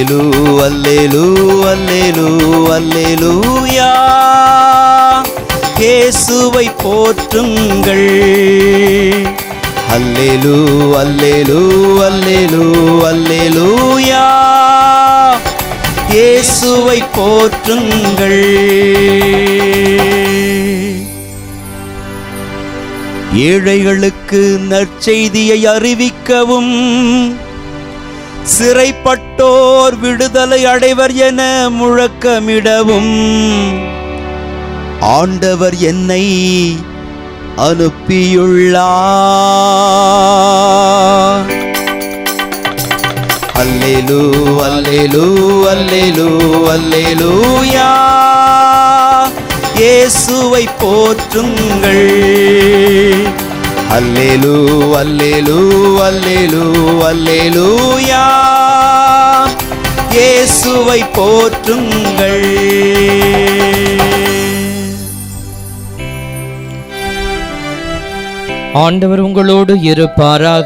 அல்லேலூ அல்லேலூ அல்லேலூ அல்லேலூயா. இயேசுவை போற்றுங்கள். அல்லேலூ அல்லேலூ அல்லேலூ அல்லேலூயா. இயேசுவை போற்றுங்கள். ஏழைகளுக்கு நற்செய்தியை அறிவிக்கவும், சிறைப்பட்டோர் விடுதலை அடைவர் என முழக்கமிடவும் ஆண்டவர் என்னை அனுப்பியுள்ளார். அல்லேலூ அல்லேலூ அல்லேலூ அல்லேலூயா. இயேசுவை போற்றுங்கள். அல்லேலூ அல்லேலூ அல்லேலூ அல்லேலூயா. இயேசுவை போற்றுங்கள். ஆண்டவர் உங்களோடு இருப்பாராக.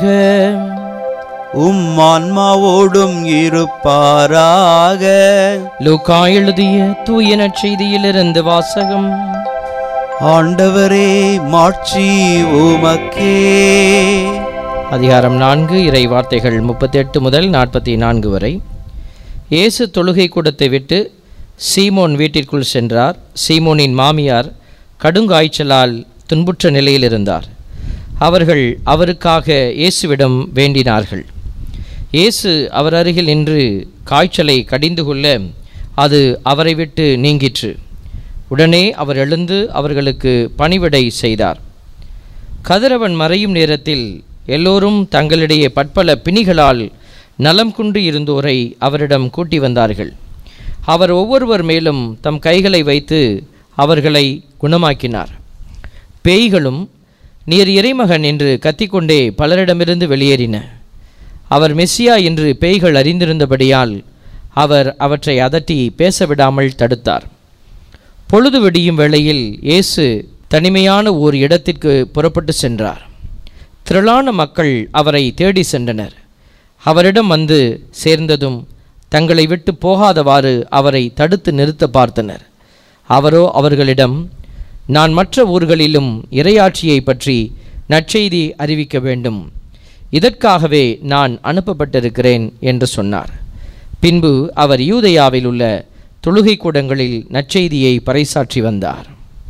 ஆன்மாவோடும் இருப்பாராக. லூக்கா எழுதிய தூய நற்செய்தியிலிருந்து வாசகம். ஆண்டவரே, மாட்சி உமக்கே. அதிகாரம் 4, இறை வார்த்தைகள் 38 முதல் 44 வரை. இயேசு தொழுகை கூடத்தை விட்டு சீமோன் வீட்டிற்குள் சென்றார். சீமோனின் மாமியார் கடுங்காய்ச்சலால் துன்புற்ற நிலையில் இருந்தார். அவர்கள் அவருக்காக இயேசுவிடம் வேண்டினார்கள். இயேசு அவர் அருகில் நின்று காய்ச்சலை கடிந்து கொள்ள அது அவரை விட்டு நீங்கிற்று. உடனே அவர் எழுந்து அவர்களுக்கு பணிவிடை செய்தார். கதிரவன் மறையும் நேரத்தில் எல்லோரும் தங்களிடையே பற்பல பிணிகளால் நலம் குன்றி இருந்தோரை அவரிடம் கூட்டி வந்தார்கள். அவர் ஒவ்வொருவர் மேலும் தம் கைகளை வைத்து அவர்களை குணமாக்கினார். பேய்களும் நீர் இறைமகன் என்று கத்திக்கொண்டே பலரிடமிருந்து வெளியேறின. அவர் மெஸ்ஸியா என்று பேய்கள் அறிந்திருந்தபடியால் அவர் அவற்றை அதட்டி பேசவிடாமல் தடுத்தார். பொழுது விடியும் வேளையில் இயேசு தனிமையான ஓர் இடத்திற்கு புறப்பட்டு சென்றார். திரளான மக்கள் அவரை தேடி சென்றனர். அவரிடம் வந்து சேர்ந்ததும் தங்களை விட்டு போகாதவாறு அவரை தடுத்து நிறுத்த பார்த்தனர். அவரோ அவர்களிடம், நான் மற்ற ஊர்களிலும் இறையாட்சியை பற்றி நற்செய்தி அறிவிக்க வேண்டும், இதற்காகவே நான் அனுப்பப்பட்டிருக்கிறேன் என்று சொன்னார். பின்பு அவர் யூதேயாவில் உள்ள தொழுகை கூடங்களில் நற்செய்தியை பறைசாற்றி வந்தார்.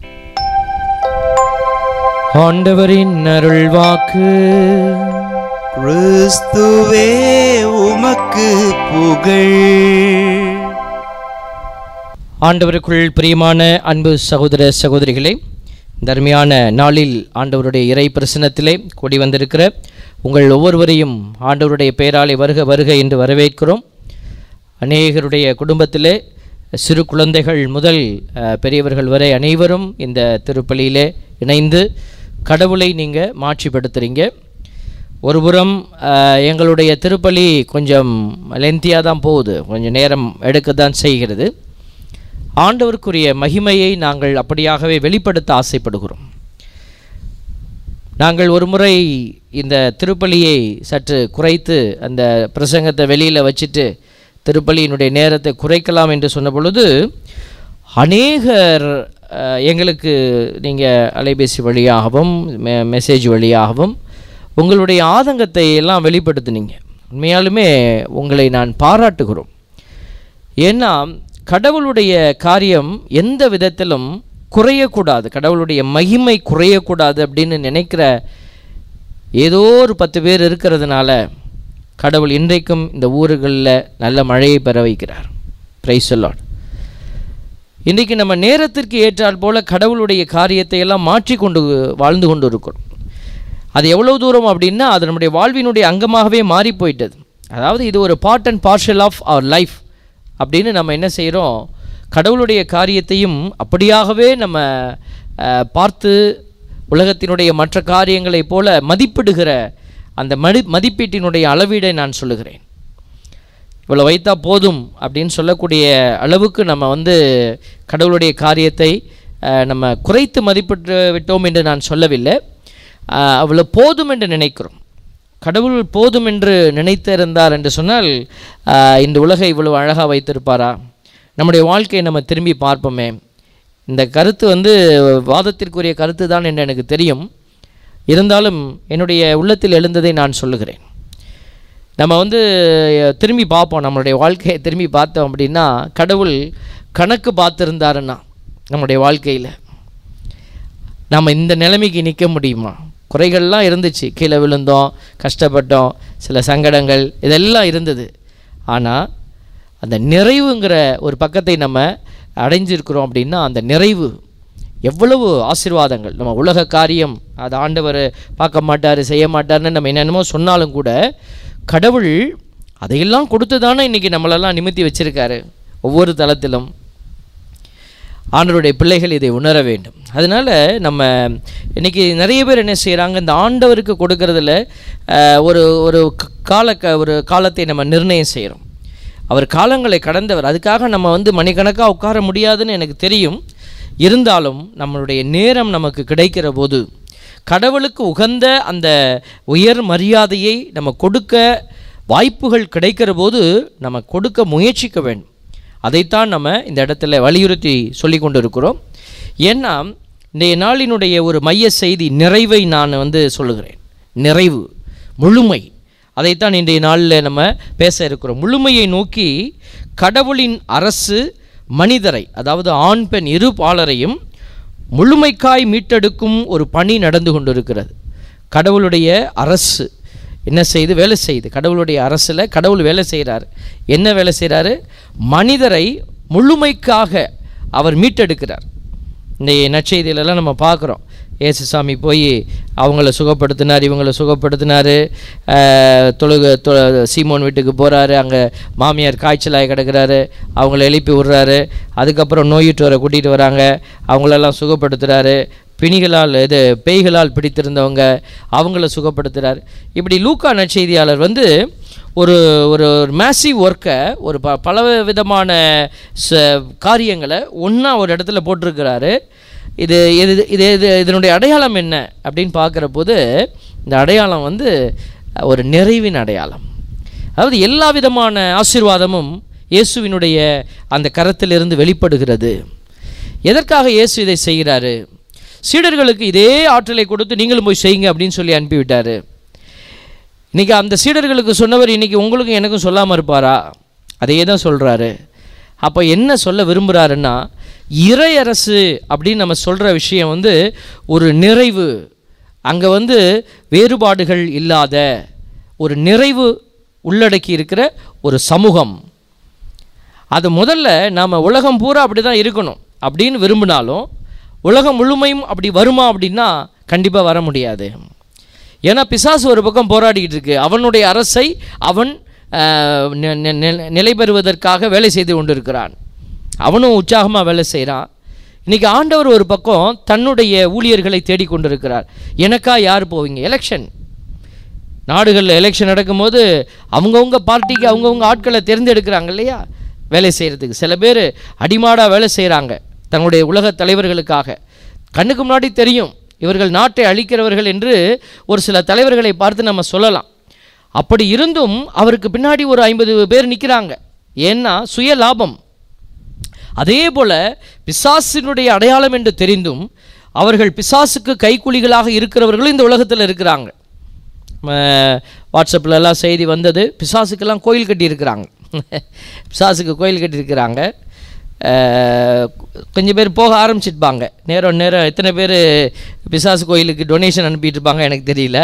ஆண்டவரின் அருள்வாக்கு. கிறிஸ்துவே உமக்கு புகழ். ஆண்டவருக்குள் பிரியமான அன்பு சகோதர சகோதரிகளே, தர்மியான நாளில் ஆண்டவருடைய இறை பிரசன்னத்திலே கூடி வந்திருக்கிற உங்கள் ஒவ்வொருவரையும் ஆண்டவருடைய பெயராலே வருக வருக என்று வரவேற்கிறோம். அநேகருடைய குடும்பத்திலே சிறு குழந்தைகள் முதல் பெரியவர்கள் வரை அனைவரும் இந்த திருப்பலியிலே இணைந்து கடவுளை நீங்கள் மாட்சிப்படுத்துகிறீங்க. ஒருபுறம் எங்களுடைய திருப்பலி கொஞ்சம் லென்த்தியாக தான் போகுது, கொஞ்சம் நேரம் எடுக்க தான் செய்கிறது. ஆண்டவருக்குரிய மகிமையை நாங்கள் அப்படியாகவே வெளிப்படுத்த ஆசைப்படுகிறோம். நாங்கள் ஒரு முறை இந்த திருப்பலியை சற்று குறைத்து அந்த பிரசங்கத்தை வெளியில் வச்சுட்டு திருப்பலியினுடைய நேரத்தை குறைக்கலாம் என்று சொன்ன பொழுது அநேகர் எங்களுக்கு நீங்கள் அலைபேசி வழியாகவும் மெசேஜ் வழியாகவும் உங்களுடைய ஆதங்கத்தை எல்லாம் வெளிப்படுத்தினீங்க. உண்மையாலுமே உங்களை நான் பாராட்டுகிறோம். ஏன்னா கடவுளுடைய காரியம் எந்த விதத்திலும் குறையக்கூடாது, கடவுளுடைய மகிமை குறையக்கூடாது அப்படின்னு நினைக்கிற ஏதோ ஒரு 10 பேர் இருக்கிறதுனால கடவுள் இன்றைக்கும் இந்த ஊர்களில் நல்ல மழையை பெற வைக்கிறார். Praise the lord. இன்றைக்கு நம்ம நேரத்திற்கு ஏற்றால் போல கடவுளுடைய காரியத்தை எல்லாம் மாற்றி கொண்டு வாழ்ந்து கொண்டு இருக்கிறோம். அது எவ்வளோ தூரம் அப்படின்னா அது நம்முடைய வாழ்வினுடைய அங்கமாகவே மாறி போயிட்டது. அதாவது இது ஒரு part and parcel of our life அப்படின்னு நம்ம என்ன செய்கிறோம், கடவுளுடைய காரியத்தையும் அப்படியாகவே நம்ம பார்த்து உலகத்தினுடைய மற்ற காரியங்களைப் போல மதிப்பிடுகிற அந்த மதிப்பீட்டினுடைய அளவீடை நான் சொல்லுகிறேன். இவ்வளோ வைத்தா போதும் அப்படின்னு சொல்லக்கூடிய அளவுக்கு நம்ம கடவுளுடைய காரியத்தை நம்ம குறைத்து மதிப்பிட்டு விட்டோம் என்று நான் சொல்லவில்லை. அவ்வளோ போதும் என்று நினைக்கிறோம். கடவுள் போதும் என்று நினைத்திருந்தார் என்று சொன்னால் இந்த உலகை இவ்வளவு அழகாக வைத்திருப்பாரா? நம்முடைய வாழ்க்கையை நம்ம திரும்பி பார்ப்போமே. இந்த கருத்து வாதத்திற்குரிய கருத்து தான் என்று எனக்கு தெரியும். இருந்தாலும் என்னுடைய உள்ளத்தில் எழுந்ததை நான் சொல்லுகிறேன். நம்ம திரும்பி பார்ப்போம், நம்மளுடைய வாழ்க்கையை திரும்பி பார்த்தோம் அப்படின்னா, கடவுள் கணக்கு பார்த்துருந்தாருன்னா நம்முடைய வாழ்க்கையில் நம்ம இந்த நிலைமைக்கு நிற்க முடியுமா? குறைகள்லாம் இருந்துச்சு, கீழே விழுந்தோம், கஷ்டப்பட்டோம், சில சங்கடங்கள் இதெல்லாம் இருந்தது. ஆனால் அந்த நிறைவுங்கிற ஒரு பக்கத்தை நம்ம அடைஞ்சிருக்கிறோம் அப்படின்னா, அந்த நிறைவு எவ்வளவு ஆசீர்வாதங்கள். நம்ம உலக காரியம் அது ஆண்டவர் பார்க்க மாட்டார், செய்ய மாட்டார்னு நம்ம என்னென்னமோ சொன்னாலும் கூட, கடவுள் அதையெல்லாம் கொடுத்து தானே இன்றைக்கி நம்மளெல்லாம் நிமித்தி வச்சுருக்காரு. ஒவ்வொரு தளத்திலும் ஆண்டவருடைய பிள்ளைகள் இதை உணர வேண்டும். அதனால் நம்ம இன்றைக்கி நிறைய பேர் என்ன செய்கிறாங்க, இந்த ஆண்டவருக்கு கொடுக்கறதில் ஒரு காலத்தை நம்ம நிர்ணயம் செய்கிறோம். அவர் காலங்களை கடந்தவர், அதுக்காக நம்ம மணிக்கணக்காக உட்கார முடியாதுன்னு எனக்கு தெரியும். இருந்தாலும் நம்மளுடைய நேரம் நமக்கு கிடைக்கிற போது கடவுளுக்கு உகந்த அந்த உயர் மரியாதையை நம்ம கொடுக்க வாய்ப்புகள் கிடைக்கிற போது நம்ம கொடுக்க முயற்சிக்க வேண்டும். அதைத்தான் நம்ம இந்த இடத்துல வலியுறுத்தி சொல்லி கொண்டு இருக்கிறோம். ஏன்னா இன்றைய நாளினுடைய ஒரு மைய செய்தி நிறைவை நான் சொல்லுகிறேன். நிறைவு, முழுமை, அதைத்தான் இன்றைய நாளில் நம்ம பேச இருக்கிறோம். முழுமையை நோக்கி கடவுளின் அரசு மனிதரை, அதாவது ஆண் பெண் இரு பாலரையும் முழுமைக்காய் மீட்டெடுக்கும் ஒரு பணி நடந்து கொண்டிருக்கிறது. கடவுளுடைய அரசு என்ன செய்து வேலை செய்யுது? கடவுளுடைய அரசில் கடவுள் வேலை செய்கிறார். என்ன வேலை செய்கிறாரு? மனிதரை முழுமைக்காக அவர் மீட்டெடுக்கிறார். இந்த நற்செய்தியிலெல்லாம் நம்ம பார்க்குறோம், ஏசுசாமி போய் அவங்கள சுகப்படுத்தினார், இவங்களை சுகப்படுத்தினார். சீமோன் வீட்டுக்கு போகிறாரு, அங்கே மாமியார் காய்ச்சலாகி கிடக்கிறாரு, அவங்கள எழுப்பி விடுறாரு. அதுக்கப்புறம் நோயுற்றவரை கூட்டிகிட்டு வராங்க, அவங்களெல்லாம் சுகப்படுத்துகிறாரு. பேய்களால் பிடித்திருந்தவங்க அவங்கள சுகப்படுத்துகிறார். இப்படி லூக்கா நற்செய்தியாளர் ஒரு ஒரு மேசிவ் ஒர்க்கை, ஒரு பல விதமான காரியங்களை ஒன்றா ஒரு இடத்துல போட்டிருக்கிறாரு. இதனுடைய அடையாளம் என்ன அப்படின்னு பார்க்குற போது, இந்த அடையாளம் ஒரு நிறைவின் அடையாளம். அதாவது எல்லா விதமான ஆசீர்வாதமும் இயேசுவினுடைய அந்த கரத்திலிருந்து வெளிப்படுகிறது. எதற்காக இயேசு இதை செய்கிறாரு? சீடர்களுக்கு இதே ஆற்றலை கொடுத்து நீங்களும் போய் செய்யுங்க அப்படின்னு சொல்லி அனுப்பிவிட்டார். இன்றைக்கி அந்த சீடர்களுக்கு சொன்னவர் இன்றைக்கி உங்களுக்கும் எனக்கும் சொல்லாமல் இருப்பாரா? அதையே தான் சொல்கிறாரு. அப்போ என்ன சொல்ல விரும்புகிறாருன்னா, இறையரசு அப்படின்னு நம்ம சொல்கிற விஷயம் ஒரு நிறைவு, அங்கே வேறுபாடுகள் இல்லாத ஒரு நிறைவு உள்ளடக்கி இருக்கிற ஒரு சமூகம். அது முதல்ல நாம் உலகம் பூரா அப்படி தான் இருக்கணும் அப்படின்னு விரும்பினாலும், உலகம் முழுமையும் அப்படி வருமா அப்படின்னா கண்டிப்பாக வர முடியாது. ஏன்னா பிசாசு ஒரு பக்கம் போராடிக்கிட்டு இருக்கு. அவனுடைய அரசை அவன் நிலை பெறுவதற்காக வேலை செய்து கொண்டு இருக்கிறான். அவனும் உற்சாகமாக வேலை செய்கிறான். இன்றைக்கி ஆண்டவர் ஒரு பக்கம் தன்னுடைய ஊழியர்களை தேடிக்கொண்டிருக்கிறார். எனக்கா யார் போவீங்க? எலெக்ஷன் நாடுகளில் எலெக்ஷன் நடக்கும்போது அவங்கவுங்க பார்ட்டிக்கு அவங்கவுங்க ஆட்களை தேர்ந்தெடுக்கிறாங்க இல்லையா வேலை செய்கிறதுக்கு. சில பேர் அடிமாடாக வேலை செய்கிறாங்க தன்னுடைய உலக தலைவர்களுக்காக. கண்ணுக்கு முன்னாடி தெரியும் இவர்கள் நாட்டை அழிக்கிறவர்கள் என்று ஒரு சில தலைவர்களை பார்த்து நம்ம சொல்லலாம். அப்படி இருந்தும் அவருக்கு பின்னாடி ஒரு 50 பேர் நிற்கிறாங்க. ஏன்னா சுய லாபம். அதே போல் பிசாசினுடைய அடையாளம் என்று தெரிந்தும் அவர்கள் பிசாசுக்கு கைக்கூலிகளாக இருக்கிறவர்களும் இந்த உலகத்தில் இருக்கிறாங்க. வாட்ஸ்அப்லலாம் செய்தி வந்தது, பிசாசுக்கெல்லாம் கோயில் கட்டியிருக்கிறாங்க. பிசாசுக்கு கோயில் கட்டியிருக்கிறாங்க. கொஞ்சம் பேர் போக ஆரம்பிச்சிருப்பாங்க. நேரம் எத்தனை பேர் பிசாசு கோயிலுக்கு டொனேஷன் அனுப்பிட்டு இருப்பாங்க எனக்கு தெரியல.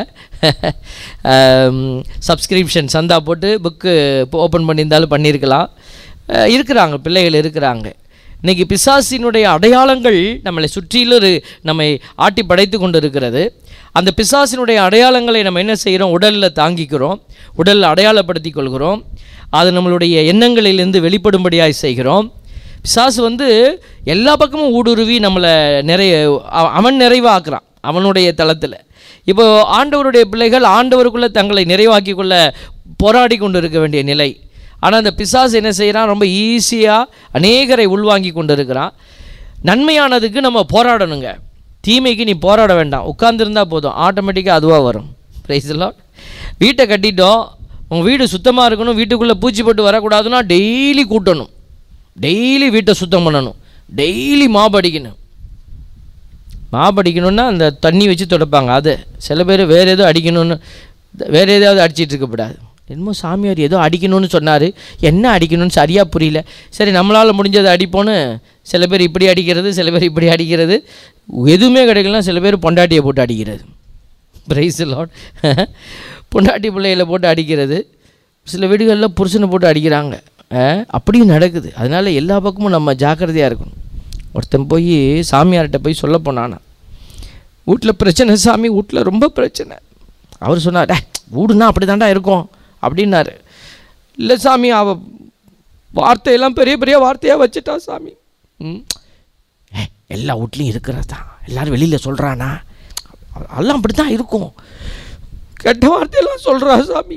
சப்ஸ்கிரிப்ஷன் சந்தா போட்டு புக்கு ஓப்பன் பண்ணியிருந்தாலும் பண்ணியிருக்கலாம். இருக்கிறாங்க, பிள்ளைகள் இருக்கிறாங்க. இன்றைக்கி பிசாசினுடைய அடையாளங்கள் நம்மளை சுற்றிலும் நம்மை ஆட்டி படைத்து கொண்டு இருக்கிறது. அந்த பிசாசினுடைய அடையாளங்களை நம்ம என்ன செய்கிறோம்? உடலில் தாங்கிக்கிறோம், உடலில் அடையாளப்படுத்தி கொள்கிறோம். அது நம்மளுடைய எண்ணங்களிலிருந்து வெளிப்படும்படியாக செய்கிறோம். பிசாசு எல்லா பக்கமும் ஊடுருவி நம்மளை அவன் நிறைவாக்குறான் அவனுடைய தளத்தில். இப்போ ஆண்டவருடைய பிள்ளைகள் ஆண்டவருக்குள்ளே தங்களை நிறைவாக்கி கொள்ள போராடி கொண்டு இருக்க வேண்டிய நிலை. ஆனால் அந்த பிசாசு என்ன செய்கிறான்? ரொம்ப ஈஸியாக அநேகரை உள்வாங்கி கொண்டு இருக்கிறான். நன்மையானதுக்கு நம்ம போராடணுங்க, தீமைக்கு நீ போராட வேண்டாம், உட்கார்ந்துருந்தால் போதும், ஆட்டோமேட்டிக்காக அதுவாக வரும். Praise the lord. வீட்டை கட்டிட்டோம், உங்கள் வீடு சுத்தமாக இருக்கணும், வீட்டுக்குள்ளே பூச்சி போட்டு வரக்கூடாதுன்னா டெய்லி கூட்டணும், டெய்லி வீட்டை சுத்தம் பண்ணணும், டெய்லி மாபடிக்கணும். மாபடிக்கணுன்னா அந்த தண்ணி வச்சு துடைப்பாங்க. அது சில பேர் வேறு ஏதோ அடிக்கணும்னு வேறு ஏதாவது அடிச்சிட்டு இருக்கக்கூடாது. என்னமோ சாமியார் ஏதோ அடிக்கணும்னு சொன்னார், என்ன அடிக்கணும்னு சரியாக புரியல. சரி நம்மளால் முடிஞ்சதை அடிப்போன்னு சில பேர் இப்படி அடிக்கிறது, சில பேர் இப்படி அடிக்கிறது. எதுவுமே கிடைக்கலாம், சில பேர் பொண்டாட்டியை போட்டு அடிக்கிறது. Praise lord. பொண்டாட்டி பிள்ளைகளை போட்டு அடிக்கிறது, சில வீடுகளில் புருஷனை போட்டு அடிக்கிறாங்க. அப்படியும் நடக்குது. அதனால் எல்லா பக்கமும் நம்ம ஜாக்கிரதையாக இருக்கணும். ஒருத்தன் போய் சாமியார்கிட்ட போய் சொல்ல போனானா, வீட்டில் பிரச்சனை சாமி, வீட்டில் ரொம்ப பிரச்சனை. அவர் சொன்னார், வீடுனா அப்படி தாண்டா இருக்கும் அப்படின்னாரு. இல்லை சாமி, அவள் வார்த்தையெல்லாம் பெரிய பெரிய வார்த்தையாக வச்சுட்டா சாமி. எல்லா வீட்லேயும் இருக்கிறது தான், எல்லோரும் வெளியில் சொல்கிறானா, அதெல்லாம் அப்படி தான் இருக்கும், கெட்ட வார்த்தையெல்லாம் சொல்கிறா சாமி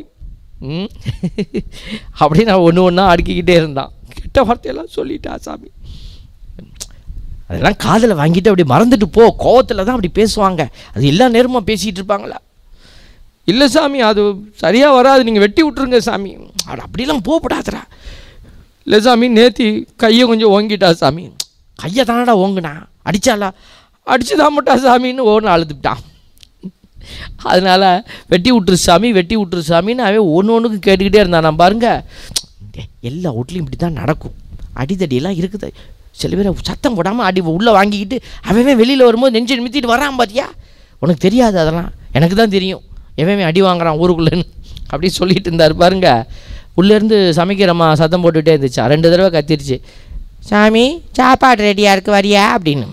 அப்படி நான் ஒன்று ஒன்றா அடுக்கிக்கிட்டே இருந்தான். கெட்ட வார்த்தையெல்லாம் சொல்லிட்டா சாமி. அதெல்லாம் காதில் வாங்கிட்டு அப்படி மறந்துட்டு போ, கோவத்தில் தான் அப்படி பேசுவாங்க, அது எல்லா நேரமும் பேசிகிட்டு இருப்பாங்களா? இல்லை சாமி, அது சரியாக வராது, நீங்கள் வெட்டி விட்ருங்க சாமி. அப்படிலாம் போகப்படாதுடா. இல்லை சாமி, நேத்தி கையை கொஞ்சம் ஓங்கிட்டா சாமி. கையை தானடா ஓங்குனா, அடித்தாளா? அடிச்சு தான் மாட்டா சாமின்னு ஒன்று அழுதுட்டான். அதனால் வெட்டி விட்டுரு சாமி, வெட்டி விட்டுரு சாமின்னு அவன் ஒன்று ஒன்றுக்கு கேட்டுக்கிட்டே இருந்தான். நான் பாருங்க, எல்லா வீட்லேயும் இப்படி தான் நடக்கும், அடித்தடியெல்லாம் இருக்குது. சில பேர் சத்தம் போடாமல் அடி உள்ளே வாங்கிக்கிட்டு அவன் வெளியில் வரும்போது நெஞ்சு நிமித்திட்டு வரான் பார்த்தியா, உனக்கு தெரியாது, அதெல்லாம் எனக்கு தான் தெரியும் எவன் அடி வாங்குறான் ஊருக்குள்ளேன்னு அப்படி சொல்லிட்டு இருந்தார் பாருங்க. உள்ளேருந்து சமைக்கிறம்மா சத்தம் போட்டுகிட்டே இருந்துச்சா, 2 தடவை கத்திருச்சு, சாமி சாப்பாடு ரெடியாக இருக்குது வரியா அப்படின்னு.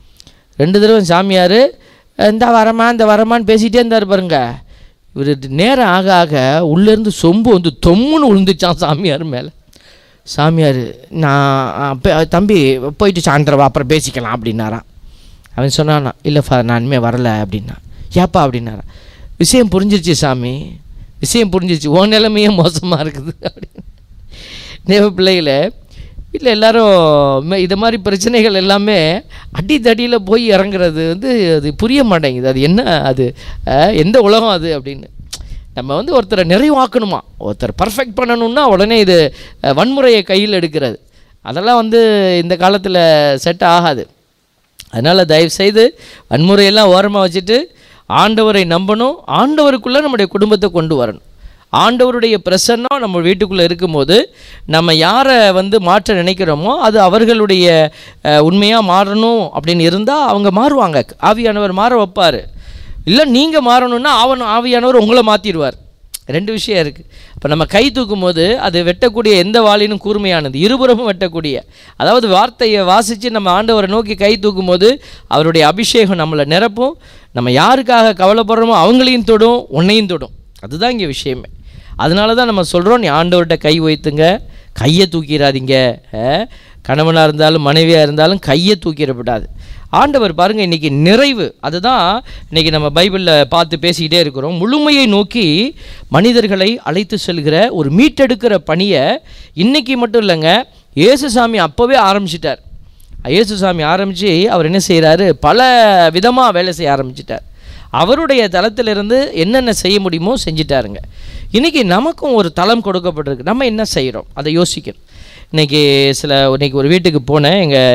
2 தடவை சாமியார் இந்த வரமா இந்த வரமான்னு பேசிகிட்டே இருந்தார் பாருங்க. இவர் நேரம் ஆக ஆக உள்ளேருந்து சொம்பு வந்து தொம்முன்னு விழுந்துச்சான் சாமியார் மேலே. சாமியார், நான் தம்பி போயிட்டு சாயந்தரம் அப்புறம் பேசிக்கலாம் அப்படின்னாரான். அவன் சொன்னானா, இல்லை நான் இனிமேல் வரலை அப்படின்னா. ஏப்பா அப்படின்னாரா. விஷயம் புரிஞ்சிருச்சு சாமி, விஷயம் புரிஞ்சிருச்சு, உன் நிலைமையே மோசமாக இருக்குது அப்படின்னு. தேவ பிள்ளைகளை வீட்டில் எல்லோரும் இது மாதிரி பிரச்சனைகள் எல்லாமே அடித்தடியில் போய் இறங்குறது வந்து அது புரிய மாட்டேங்குது. அது என்ன, அது எந்த உலகம் அது அப்படின்னு. நம்ம வந்து ஒருத்தரை நிறைவாக்கணுமா, ஒருத்தர் பர்ஃபெக்ட் பண்ணணுன்னா உடனே இது வன்முறையை கையில் எடுக்கிறது, அதெல்லாம் வந்து இந்த காலத்தில் செட் ஆகாது. அதனால் தயவுசெய்து வன்முறையெல்லாம் ஓரமாக வச்சுட்டு ஆண்டவரை நம்பணும், ஆண்டவருக்குள்ளே நம்முடைய குடும்பத்தை கொண்டு வரணும். ஆண்டவருடைய பிரசன்னம் நம்ம வீட்டுக்குள்ளே இருக்கும்போது நம்ம யாரை வந்து மாற்ற நினைக்கிறோமோ அது அவர்களுடைய உண்மையாக மாறணும் அப்படின்னு இருந்தால் அவங்க மாறுவாங்க, ஆவியானவர் மாற வைப்பார். இல்லை நீங்கள் மாறணுன்னா ஆவியானவர் உங்களை மாற்றிடுவார். 2 விஷயம் இருக்குது. இப்போ நம்ம கை தூக்கும் போது அது வெட்டக்கூடிய எந்த வாளினும் கூர்மையானது, இருபுறமும் வெட்டக்கூடிய, அதாவது வார்த்தையை வாசித்து நம்ம ஆண்டவரை நோக்கி கை தூக்கும் போது அவருடைய அபிஷேகம் நம்மளை நிரப்பும். நம்ம யாருக்காக கவலைப்படுறோமோ அவங்களையும் தொடும், உன்னையும் தொடும். அதுதான் இங்கே விஷயமே. அதனால தான் நம்ம சொல்கிறோம், நீ ஆண்டவர்கிட்ட கை வைத்துங்க, கையை தூக்கிடாதீங்க. கணவனாக இருந்தாலும் மனைவியாக இருந்தாலும் கையை தூக்கிடப்படாது. ஆண்டவர் பாருங்கள் இன்றைக்கி நிறைவு, அதுதான் இன்றைக்கி நம்ம பைபிளில் பார்த்து பேசிக்கிட்டே இருக்கிறோம். முழுமையை நோக்கி மனிதர்களை அழைத்து செல்கிற ஒரு மீட்டெடுக்கிற பணியை இன்றைக்கி மட்டும் இல்லைங்க, இயேசுசாமி அப்போவே ஆரம்பிச்சிட்டார். இயேசுசாமி ஆரம்பித்து அவர் என்ன செய்கிறாரு, பல விதமாக வேலை செய்ய ஆரம்பிச்சிட்டார். அவருடைய தளத்திலிருந்து என்னென்ன செய்ய முடியுமோ செஞ்சிட்டாருங்க. இன்றைக்கி நமக்கும் ஒரு தளம் கொடுக்கப்பட்டிருக்கு, நம்ம என்ன செய்கிறோம் அதை யோசிக்கணும். இன்றைக்கி ஒரு வீட்டுக்கு போனேன்.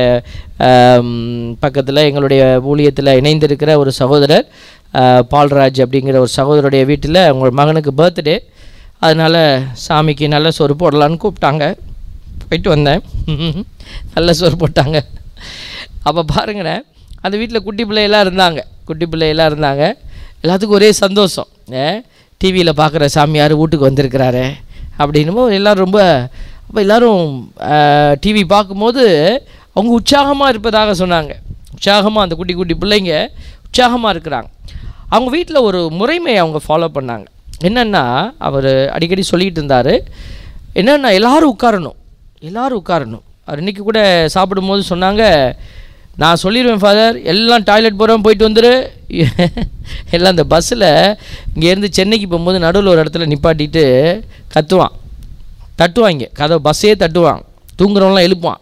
எங்கள் பக்கத்தில் எங்களுடைய ஊழியத்தில் இணைந்திருக்கிற ஒரு சகோதரர் பால்ராஜ் அப்படிங்கிற ஒரு சகோதரருடைய வீட்டில் அவங்க மகனுக்கு பர்த்டே. அதனால் சாமிக்கு நல்ல சோறு போடலான்னு கூப்பிட்டாங்க. போயிட்டு வந்தேன், நல்ல சோறு போட்டாங்க. அப்போ பாருங்களேன், அந்த வீட்டில் குட்டி பிள்ளையெல்லாம் இருந்தாங்க. எல்லாத்துக்கும் ஒரே சந்தோஷம். டிவியில் பார்க்குற சாமியார் வீட்டுக்கு வந்திருக்கிறாரு அப்படின்னும் எல்லோரும் ரொம்ப, அப்போ எல்லோரும் டிவி பார்க்கும்போது அவங்க உற்சாகமாக இருப்பதாக சொன்னாங்க. உற்சாகமாக அந்த குட்டி குட்டி பிள்ளைங்க உற்சாகமாக இருக்கிறாங்க. அவங்க வீட்டில் ஒரு முறைமையை அவங்க ஃபாலோ பண்ணாங்க. என்னென்னா, அவர் அடிக்கடி சொல்லிகிட்டு இருந்தார், என்னென்னா எல்லோரும் உட்காரணும். அவர் இன்றைக்கி கூட சாப்பிடும்போது சொன்னாங்க, நான் சொல்லிடுவேன் ஃபாதர், எல்லாம் டாய்லெட் போகிறவன் போயிட்டு வந்துரு. எல்லாம் அந்த பஸ்ஸில் இங்கேருந்து சென்னைக்கு போகும்போது நடுவில் ஒரு இடத்துல நிப்பாட்டிட்டு கத்துவான், தட்டுவாங்க கதை, பஸ்ஸே தட்டுவான், தூங்குறவங்களாம் எழுப்புவான்.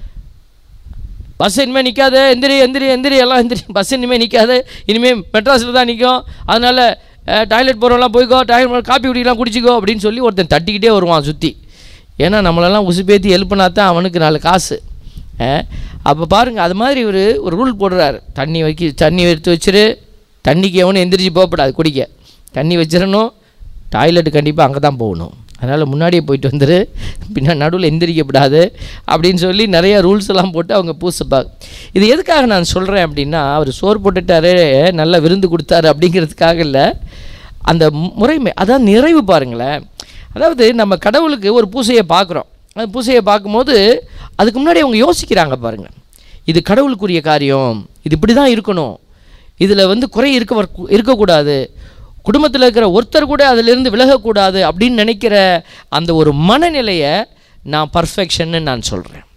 பஸ் இனிமேல் நிற்காது, எந்திரி எந்திரி எந்திரி, எல்லாம் எந்திரி, பஸ் இனிமேல் நிற்காது, இனிமேல் மெட்ராஸில் தான் நிற்கும், அதனால் டாய்லெட் போகிறவங்களாம் போய்க்கோ, டாய்லெட் காப்பி குடிக்கலாம் குடிச்சிக்கோ அப்படின்னு சொல்லி ஒருத்தன் தட்டிக்கிட்டே வருவான் சுற்றி. ஏன்னா நம்மளெல்லாம் உசுப்பேற்றி எழுப்புனா தான் அவனுக்கு 4 காசு. அப்போ பாருங்கள், அது மாதிரி ஒரு ரூல் போடுறாரு. தண்ணி எடுத்து வச்சிரு, தண்ணிக்கு எவனும் எந்திரிச்சு போகக்கூடாது குடிக்க, தண்ணி வச்சிடணும், டாய்லெட்டு கண்டிப்பாக அங்கே தான் போகணும், அதனால் முன்னாடியே போயிட்டு வந்துரு, பின்ன நடுவில் எந்திரிக்கப்படாது அப்படின்னு சொல்லி நிறையா ரூல்ஸ் எல்லாம் போட்டு அவங்க பூசப்பாங்க. இது எதுக்காக நான் சொல்கிறேன் அப்படின்னா, அவர் சோறு போட்டுட்டாரு, நல்லா விருந்து கொடுத்தாரு அப்படிங்கிறதுக்காக இல்லை, அந்த முறைமை, அதான் நிறைவு பாருங்களேன். அதாவது நம்ம கடவுளுக்கு ஒரு பூசையை பார்க்குறோம், அந்த பூசையை பார்க்கும்போது அதுக்கு முன்னாடி அவங்க யோசிக்கிறாங்க பாருங்கள், இது கடவுளுக்குரிய காரியம், இது இப்படி தான் இருக்கணும், இதில் குறை இருக்கக்கூடாது, குடும்பத்தில் இருக்கிற ஒருத்தர் கூட அதிலிருந்து விலகக்கூடாது அப்படின்னு நினைக்கிற அந்த ஒரு மனநிலையை நான் பர்ஃபெக்ஷன்னு நான் சொல்கிறேன்.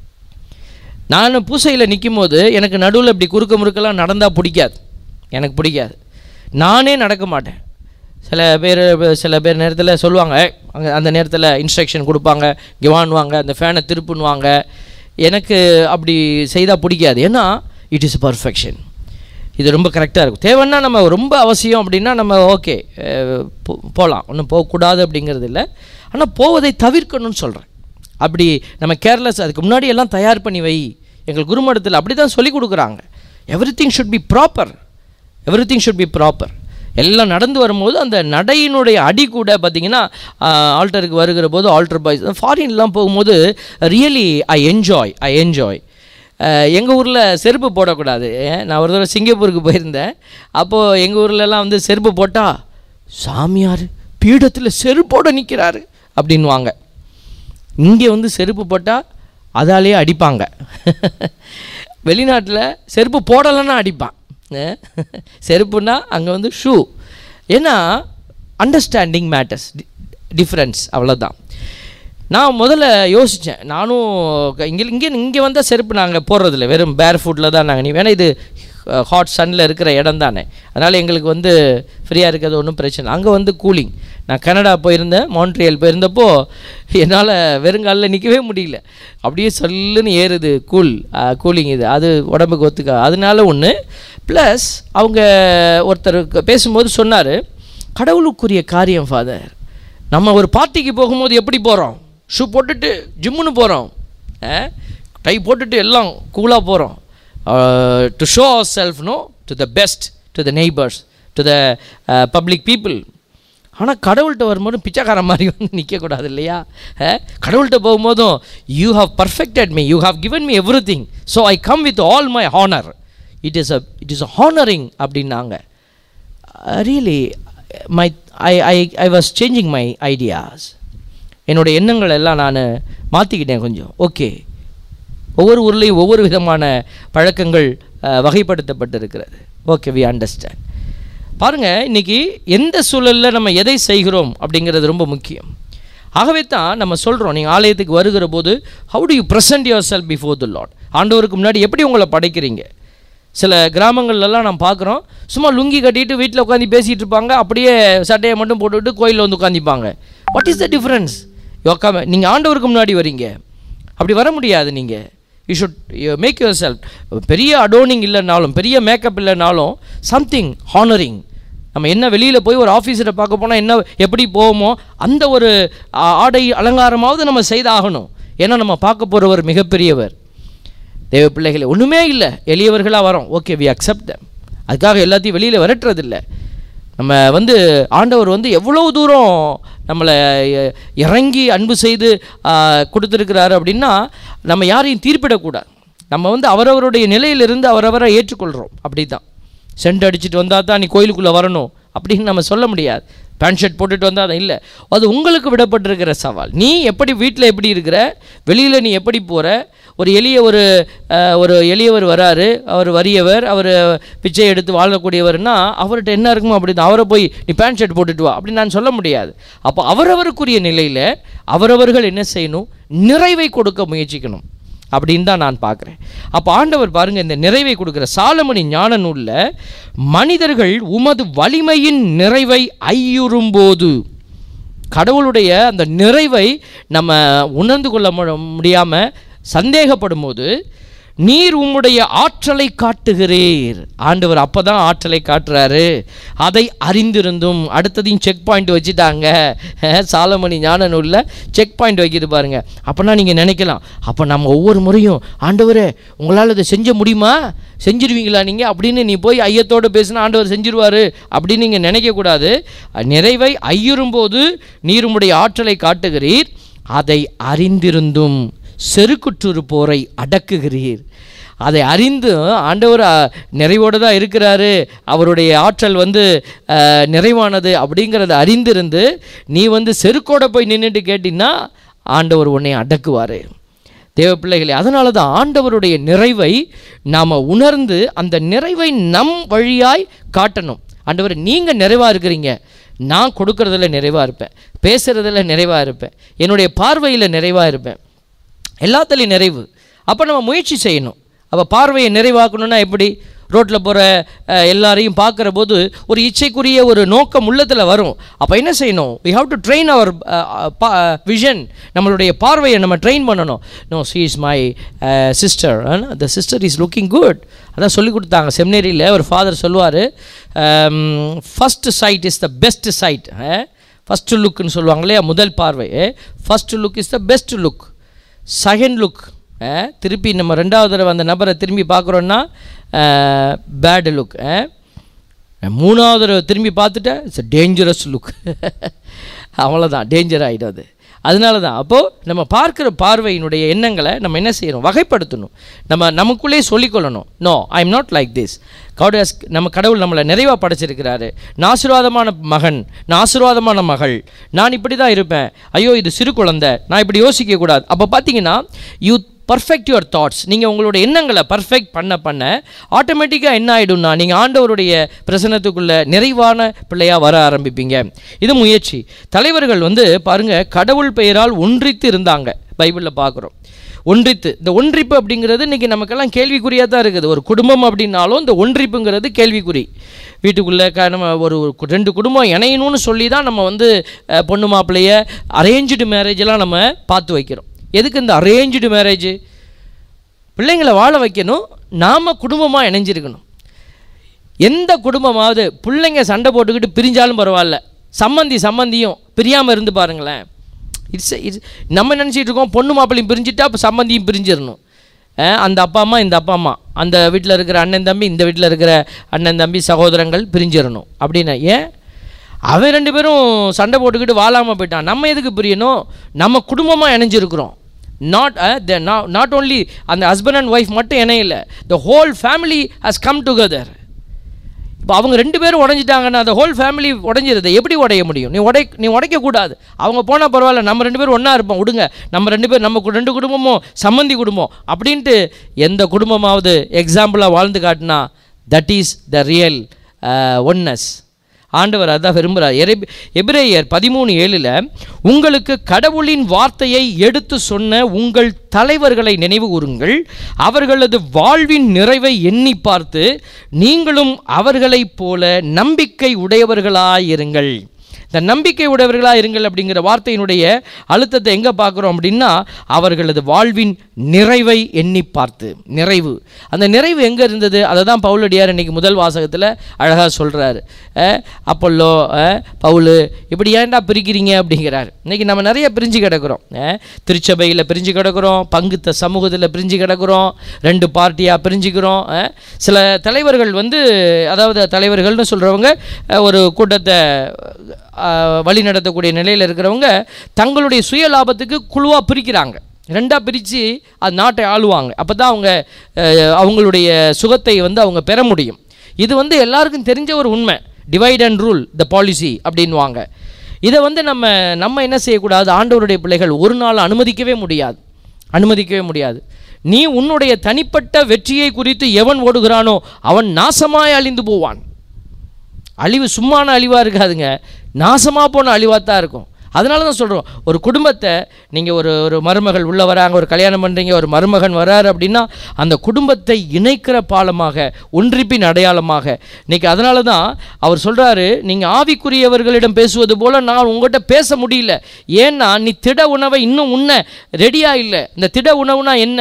நான் பூசையில் நிற்கும் போது எனக்கு நடுவில் இப்படி குறுக்க முறுக்கெல்லாம் நடந்தால் பிடிக்காது, எனக்கு பிடிக்காது, நானே நடக்க மாட்டேன். சில பேர் நேரத்தில் சொல்லுவாங்க, அங்கே அந்த நேரத்தில் இன்ஸ்ட்ரக்ஷன் கொடுப்பாங்க, இங்கே வாங்குவாங்க, அந்த ஃபேனை திருப்புன்னுவாங்க, எனக்கு அப்படி செய்தால் பிடிக்காது. ஏன்னா இட் இஸ் பர்ஃபெக்ஷன், இது ரொம்ப கரெக்டாக இருக்கும். தேவைன்னா நம்ம ரொம்ப அவசியம் அப்படின்னா நம்ம ஓகே போகலாம், ஒன்றும் போகக்கூடாது அப்படிங்கிறது இல்லை, ஆனால் போவதை தவிர்க்கணும்னு சொல்கிறேன். அப்படி நம்ம கேர்லெஸ், அதுக்கு முன்னாடி எல்லாம் தயார் பண்ணி வை. எங்கள் குருமடத்தில் அப்படி தான் சொல்லிக் கொடுக்குறாங்க. Everything should be proper. எல்லாம் நடந்து வரும்போது அந்த நடையினுடைய அடி கூட பார்த்திங்கன்னா, ஆல்டருக்கு வருகிற போது ஆல்டர் பாய்ஸ் ஃபாரின்லாம் போகும்போது ரியலி ஐ என்ஜாய். எங்கள் ஊரில் செருப்பு போடக்கூடாது. நான் ஒரு தடவை சிங்கப்பூருக்கு போயிருந்தேன். அப்போது எங்கள் ஊர்லலாம் செருப்பு போட்டால் சாமியார் பீடத்தில் செருப்போடு நிற்கிறாரு அப்படின்வாங்க. இங்கே செருப்பு போட்டால் அதாலேயே அடிப்பாங்க. வெளிநாட்டில் செருப்பு போடலைன்னா அடிப்பான். செருப்புன்னா அங்கே ஷூ. ஏன்னா அண்டர்ஸ்டாண்டிங் மேட்டர்ஸ், டிஃப்ரென்ஸ், அவ்வளோதான். நான் முதல்ல யோசித்தேன், நானும் இங்கே வந்தால் செருப்பு நாங்கள் போடுறதில்ல, வெறும் பேர் ஃபுட்டில் தான் நாங்கள். வேணா இது ஹாட் சன்னில் இருக்கிற இடம் தானே, அதனால் எங்களுக்கு ஃப்ரீயாக இருக்கிறது ஒன்றும் பிரச்சனை. அங்கே கூலிங். நான் கனடா போயிருந்தேன், மான்ட்ரியல் போயிருந்தப்போ என்னால் வெறுங்காலில் நிற்கவே முடியல, அப்படியே சொல்லுன்னு ஏறுது கூலிங். இது அது உடம்புக்கு ஒத்துக்கா. அதனால ஒன்று ப்ளஸ் அவங்க ஒருத்தர் பேசும்போது சொன்னார், கடவுளுக்குரிய காரியம் ஃபாதர், நம்ம ஒரு பார்ட்டிக்கு போகும்போது எப்படி போகிறோம், ஷூ போட்டுட்டு ஜிம்முன்னு போகிறோம், டை போட்டுட்டு எல்லாம் கூலாக போகிறோம், to show our self, no to the best, to the neighbours, to the public people. ஆனால் கடவுள்கிட்ட வரும்போது பிச்சைக்காரன் மாதிரி நிற்கக்கூடாது இல்லையா? கடவுள்கிட்ட போகும்போதும் you have perfected me, you have given me everything, so I come with all my honour, it is a honouring அப்படின்னாங்க. Really I was changing my ideas. என்னுடைய எண்ணங்கள் எல்லாம் நான் மாற்றிக்கிட்டேன் கொஞ்சம். ஓகே, ஒவ்வொரு ஊர்லேயும் ஒவ்வொரு விதமான பழக்கங்கள் வகைப்படுத்தப்பட்டிருக்கிறது. Okay, we understand. பாருங்கள், இன்றைக்கி எந்த சூழலில் நம்ம எதை செய்கிறோம் அப்படிங்கிறது ரொம்ப முக்கியம். ஆகவே தான் நம்ம சொல்கிறோம், நீங்கள் ஆலயத்துக்கு வருகிற போது how do you present yourself before the lord. ஆண்டவருக்கு முன்னாடி எப்படி உங்களை படைக்கிறீங்க? சில கிராமங்கள்லாம் நான் பார்க்குறோம், சும்மா லுங்கி கட்டிட்டு வீட்டில் உட்காந்து பேசிகிட்டு இருப்பாங்க, அப்படியே சட்டையை மட்டும் போட்டுவிட்டு கோயிலில் உட்காந்துப்பாங்க. What is the difference? நீங்கள் ஆண்டவருக்கு முன்னாடி வரீங்க, அப்படி வர முடியாது. நீங்கள் you should make yourself. பெரிய அடோனிங் இல்லைனாலும், பெரிய மேக்கப் இல்லைனாலும், சம்திங் ஹானரிங். நம்ம என்ன வெளியில் போய் ஒரு ஆஃபீஸரை பார்க்க போனால் என்ன எப்படி போவோமோ அந்த ஒரு ஆடை அலங்காரமாவது நம்ம செய்தாகணும். ஏன்னா நம்ம பார்க்க போகிறவர் மிகப்பெரியவர். தேவ பிள்ளைகளை ஒன்றுமே இல்லை, எளியவர்களாக வரோம். Okay, we accept them. அதுக்காக எல்லாத்தையும் வெளியில் விரட்டுறதில்லை. நம்ம ஆண்டவர் எவ்வளோ தூரம் நம்மளை இறங்கி அன்பு செய்து கொடுத்துருக்கிறாரு அப்படின்னா, நம்ம யாரையும் தீர்ப்பிடக்கூடாது. நம்ம அவரவருடைய நிலையிலிருந்து அவரவரை ஏற்றுக்கொள்கிறோம். அப்படி தான் சென்ட் அடிச்சுட்டு வந்தால் தான் நீ கோயிலுக்குள்ளே வரணும் அப்படின்னு நம்ம சொல்ல முடியாது. பேண்ட் ஷர்ட் போட்டுட்டு வந்தால் தான் இல்லை. அது உங்களுக்கு விடப்பட்டிருக்கிற சவால். நீ எப்படி வீட்டில் எப்படி இருக்கிற, வெளியில் நீ எப்படி போகிற. ஒரு எளியவர் வராரு, அவர் வறியவர், அவர் பிச்சை எடுத்து வாழக்கூடியவர்னா அவர்கிட்ட என்ன இருக்குமோ அப்படி தான். அவரை போய் நீ பேண்ட் ஷர்ட் போட்டுட்டு வா அப்படின்னு நான் சொல்ல முடியாது. அப்போ அவரவருக்குரிய நிலையில் அவரவர்கள் என்ன செய்யணும்? நிறைவை கொடுக்க முயற்சிக்கணும் அப்படின்னு தான் நான் பார்க்குறேன். அப்போ ஆண்டவர் பாருங்கள், இந்த நிறைவை கொடுக்குற சாலமணி ஞான நூலில், மனிதர்கள் உமது வலிமையின் நிறைவை ஐயுறும்போது, கடவுளுடைய அந்த நிறைவை நம்ம உணர்ந்து கொள்ள முடியாமல் சந்தேகப்படும் போது, நீர் உம்முடைய ஆற்றலை காட்டுகிறீர். ஆண்டவர் அப்பதான் ஆற்றலை காட்டுறாரு. அதை அறிந்திருந்தும் அடுத்ததையும் செக் பாயிண்ட் வச்சுட்டாங்க. சாலமணி ஞான நூலில் செக் பாயிண்ட் வைக்கிது பாருங்க. அப்போனா நீங்கள் நினைக்கலாம், அப்போ நம்ம ஒவ்வொரு முறையும் ஆண்டவரே உங்களால் இதை செஞ்ச முடியுமா, செஞ்சிருவீங்களா நீங்கள் அப்படின்னு நீ போய் ஐயத்தோடு பேசினா ஆண்டவர் செஞ்சிருவார் அப்படின்னு நீங்கள் நினைக்கக்கூடாது. நிறைவை ஐயுறும்போது நீர் உம்முடைய ஆற்றலை காட்டுகிறீர், அதை அறிந்திருந்தும் செருக்குற்றுருப்போரை அடக்குகிறீர். அதை அறிந்து ஆண்டவர் நிறைவோடு தான் இருக்கிறாரு, அவருடைய ஆற்றல் நிறைவானது அப்படிங்கிறத அறிந்திருந்து நீ செருக்கோட போய் நின்றுட்டு கேட்டின்னா ஆண்டவர் உன்னை அடக்குவார். தேவ பிள்ளைகளே, அதனால தான் ஆண்டவருடைய நிறைவை நாம் உணர்ந்து அந்த நிறைவை நம் வழியாய் காட்டணும். ஆண்டவர் நீங்கள் நிறைவாக இருக்கிறீங்க, நான் கொடுக்கறதில் நிறைவாக இருப்பேன், பேசுகிறதில் நிறைவாக இருப்பேன், என்னுடைய பார்வையில் நிறைவாக இருப்பேன், எல்லாத்துலேயும் நிறைவு. அப்போ நம்ம முயற்சி செய்யணும். அப்போ பார்வையை நிறைவாக்கணுன்னா எப்படி? ரோட்டில் போகிற எல்லாரையும் பார்க்குற போது ஒரு இச்சைக்குரிய ஒரு நோக்கம் உள்ளத்தில் வரும். அப்போ என்ன செய்யணும்? we have to train our vision. நம்மளுடைய பார்வையை நம்ம ட்ரெயின் பண்ணணும். no, she is my sister, the sister is looking good. அதான் சொல்லி கொடுத்தாங்க செமினரியில். ஒரு ஃபாதர் சொல்லுவார், first sight is the best sight. First லுக்குன்னு சொல்லுவாங்க இல்லையா, முதல் பார்வை. First look is the best look. Second look, திருப்பி நம்ம ரெண்டாவது தடவை அந்த நபரை திரும்பி பார்க்குறோன்னா பேட் லுக். மூணாவது தடவை திரும்பி பார்த்துட்டா இட்ஸ் டேஞ்சரஸ் லுக். அவ்வளோதான், டேஞ்சர் ஆகிடும் அது. அதனால தான் அப்போது நம்ம பார்க்குற பார்வையினுடைய எண்ணங்களை நம்ம என்ன செய்யணும்? வகைப்படுத்தணும். நமக்குள்ளே சொல்லிக்கொள்ளணும், no I am not like this. நம்ம கடவுள் நம்மளை நிறைவாக படைச்சிருக்கிறாரு. நான் ஆசீர்வாதமான மகன், நான் ஆசீர்வாதமான மகள், நான் இப்படி தான் இருப்பேன். ஐயோ இது சிறு குழந்தை, நான் இப்படி யோசிக்கக்கூடாது. அப்போ பார்த்தீங்கன்னா யூ பர்ஃபெக்ட் யுவர் தாட்ஸ். நீங்கள் உங்களோட எண்ணங்களை பர்ஃபெக்ட் பண்ண ஆட்டோமேட்டிக்காக என்ன ஆகிடும்னா நீங்கள் ஆண்டவருடைய பிரசன்னத்துக்குள்ளே நிறைவான பிள்ளையாக வர ஆரம்பிப்பீங்க. இது முயற்சி. தலைவர்கள் பாருங்கள், கடவுள் பெயரால் ஒன்றித்து இருந்தாங்க. பைபிளில் பார்க்குறோம் ஒன்றித்து. இந்த ஒன்றிப்பு அப்படிங்கிறது இன்றைக்கி நமக்கெல்லாம் கேள்விக்குறியாக தான் இருக்குது. ஒரு குடும்பம் அப்படின்னாலும் இந்த ஒன்றிப்புங்கிறது கேள்விக்குறி. வீட்டுக்குள்ளே நம்ம ஒரு 2 குடும்பம் இணையணும்னு சொல்லி தான் நம்ம பொண்ணு மாப்பிள்ளைய அரேஞ்சு மேரேஜெல்லாம் நம்ம பார்த்து வைக்கிறோம். எதுக்கு இந்த அரேஞ்சு மேரேஜ்? பிள்ளைங்களை வாழ வைக்கணும், நாம் குடும்பமாக இணைஞ்சிருக்கணும். எந்த குடும்பமாவது பிள்ளைங்க சண்டை போட்டுக்கிட்டு பிரிஞ்சாலும் பரவாயில்ல, சம்மந்தியும் பிரியாமல் இருந்து பாருங்களேன். இட்ஸ் நம்ம நினச்சிட்டு இருக்கோம் பொண்ணு மாப்பிள்ளையும் பிரிஞ்சுட்டா அப்போ சம்மந்தியும் பிரிஞ்சிடணும். அந்த அப்பா அம்மா இந்த அப்பா அம்மா, அந்த வீட்டில் இருக்கிற அண்ணன் தம்பி இந்த வீட்டில் இருக்கிற அண்ணன் தம்பி சகோதரங்கள் பிரிஞ்சிடணும் அப்படின்னா ஏன்? அவன் 2 பேரும் சண்டை போட்டுக்கிட்டு வாழாமல் போயிட்டான். நம்ம எதுக்கு பிரியணும்? நம்ம குடும்பமாக இணைஞ்சிருக்கிறோம். நாட் ஓன்லி அந்த ஹஸ்பண்ட் அண்ட் ஒய்ஃப் மட்டும் இணையில, the whole family has come together. இப்போ அவங்க 2 பேரும் உடஞ்சிட்டாங்கன்னா அந்த ஹோல் ஃபேமிலி உடஞ்சிருது. எப்படி உடைய முடியும்? நீ உடைக்கக்கூடாது. அவங்க போனால் பரவாயில்ல, நம்ம 2 பேரும் ஒன்றா இருப்போம், விடுங்க, நம்ம 2 பேர், நம்ம 2 குடும்பமும் சம்மந்தி குடும்பம் அப்படின்ட்டு எந்த குடும்பமாவது எக்ஸாம்பிளாக வாழ்ந்து காட்டினா that is the real oneness. ஆண்டவர் அதான் விரும்புகிறார். எபிரேயர் 13:7 உங்களுக்கு கடவுளின் வார்த்தையை எடுத்து சொன்ன உங்கள் தலைவர்களை நினைவு கூறுங்கள், அவர்களது வாழ்வின் நிறைவை எண்ணி பார்த்து நீங்களும் அவர்களைப் போல நம்பிக்கை உடையவர்களாயிருங்கள். இந்த நம்பிக்கை உடையவர்களாக இருங்கள் அப்படிங்கிற வார்த்தையினுடைய அழுத்தத்தை எங்கே பார்க்குறோம் அப்படின்னா அவர்களது வாழ்வின் நிறைவை எண்ணி பார்த்து. நிறைவு, அந்த நிறைவு எங்கே இருந்தது? அதை தான் பவுலடியார் இன்றைக்கி முதல் வாசகத்தில் அழகாக சொல்கிறாரு. அப்போல்லோ பவுலு இப்படி ஏன்டா பிரிக்கிறீங்க அப்படிங்கிறார். இன்றைக்கி நம்ம நிறைய பிரிஞ்சு கிடக்கிறோம். திருச்சபையில் பிரிஞ்சு கிடக்கிறோம், பங்குத்த சமூகத்தில் பிரிஞ்சு கிடக்கிறோம், 2 பார்ட்டியாக பிரிஞ்சுக்கிறோம். சில தலைவர்கள் அதாவது தலைவர்கள்னு சொல்கிறவங்க ஒரு கூட்டத்தை வழி நடத்தக்கூடிய நிலையில் இருக்கிறவங்க தங்களுடைய சுய லாபத்துக்கு குழுவாக பிரிக்கிறாங்க. 2ஆக பிரித்து அது நாட்டை ஆளுவாங்க. அப்போ தான் அவங்களுடைய சுகத்தை அவங்க பெற முடியும். இது எல்லாருக்கும் தெரிஞ்ச ஒரு உண்மை. Divide and rule the policy அப்படின்வாங்க. இதை நம்ம என்ன செய்யக்கூடாது? ஆண்டவருடைய பிள்ளைகள் ஒரு நாள் அனுமதிக்கவே முடியாது. நீ உன்னுடைய தனிப்பட்ட வெற்றியை குறித்து எவன் ஓடுகிறானோ அவன் நாசமாய் அழிந்து போவான். அழிவு சும்மான அழிவாக இருக்காதுங்க, நாசமாக போன அழிவாக தான் இருக்கும். அதனால தான் சொல்கிறோம், ஒரு குடும்பத்தை நீங்கள் ஒரு மருமகள் உள்ளே வராங்க, ஒரு கல்யாணம் பண்ணுறீங்க, ஒரு மருமகன் வராரு அப்படின்னா அந்த குடும்பத்தை இணைக்கிற பாலமாக, ஒன்றிப்பின் அடையாளமாக இன்றைக்கி. அதனால தான் அவர் சொல்கிறாரு, நீங்கள் ஆவிக்குரியவர்களிடம் பேசுவது போல் நான் உங்கள்கிட்ட பேச முடியல. ஏன்னா நீ திட உணவை இன்னும் உண்ண ரெடியாக இல்லை. இந்த திட உணவுனா என்ன?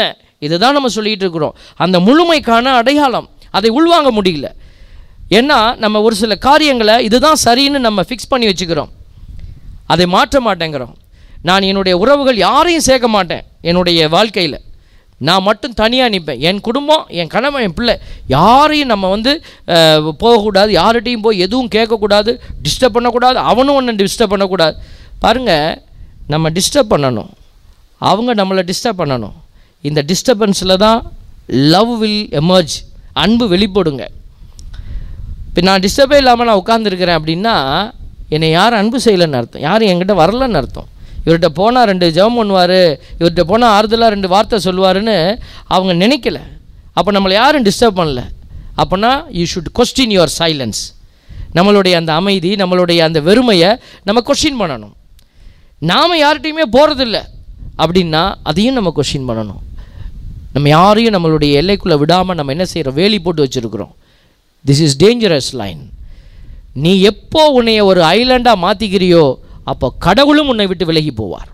இதுதான் நம்ம சொல்லிகிட்டு இருக்கிறோம். அந்த முழுமைக்கான அடையாளம், அதை உள்வாங்க முடியல. ஏன்னா நம்ம ஒரு சில காரியங்களை இதுதான் சரின்னு நம்ம ஃபிக்ஸ் பண்ணி வச்சுக்கிறோம், அதை மாற்ற மாட்டேங்கிறோம். நான் என்னுடைய உறவுகள் யாரையும் சேர்க்க மாட்டேன் என்னுடைய வாழ்க்கையில், நான் மட்டும் தனியாக நிற்பேன். என் குடும்பம், என் கணவன், என் பிள்ளை, யாரையும் நம்ம போகக்கூடாது, யார்கிட்டையும் போய் எதுவும் கேட்கக்கூடாது, டிஸ்டர்ப் பண்ணக்கூடாது, அவனும் ஒன்று டிஸ்டர்ப் பண்ணக்கூடாது. பாருங்கள், நம்ம டிஸ்டர்ப் பண்ணணும், அவங்க நம்மளை டிஸ்டர்ப் பண்ணணும். இந்த டிஸ்டர்பன்ஸில் தான் லவ் வில் எமர்ஜ், அன்பு வெளிப்படுங்க. இப்போ நான் டிஸ்டர்பே இல்லாமல் நான் உட்காந்துருக்கிறேன் அப்படின்னா என்னை யாரும் அன்பு செய்யலைன்னு அர்த்தம், யாரும் என்கிட்ட வரலன்னு அர்த்தம். இவர்கிட்ட போனால் 2 ஜெபம் பண்ணுவார், இவர்கிட்ட போனால் ஆறுதலாக 2 வார்த்தை சொல்லுவாருன்னு அவங்க நினைக்கல. அப்போ நம்மளை யாரும் டிஸ்டர்ப் பண்ணல. அப்போனா you should question your silence. நம்மளுடைய அந்த அமைதி, நம்மளுடைய அந்த வெறுமையை நம்ம கொஸ்டின் பண்ணணும். நாம் யார்கிட்டையுமே போகிறதில்ல அப்படின்னா அதையும் நம்ம கொஸ்டின் பண்ணணும். நம்ம யாரையும் நம்மளுடைய எல்லைக்குள்ளே விடாமல் நம்ம என்ன செய்கிறோம், வேலி போட்டு வச்சுருக்கிறோம். This is dangerous line. நீ எப்போ உன்னைய ஒரு ஐலண்டாக மாற்றிக்கிறியோ அப்போ கடவுளும் உன்னை விட்டு விலகி போவார்.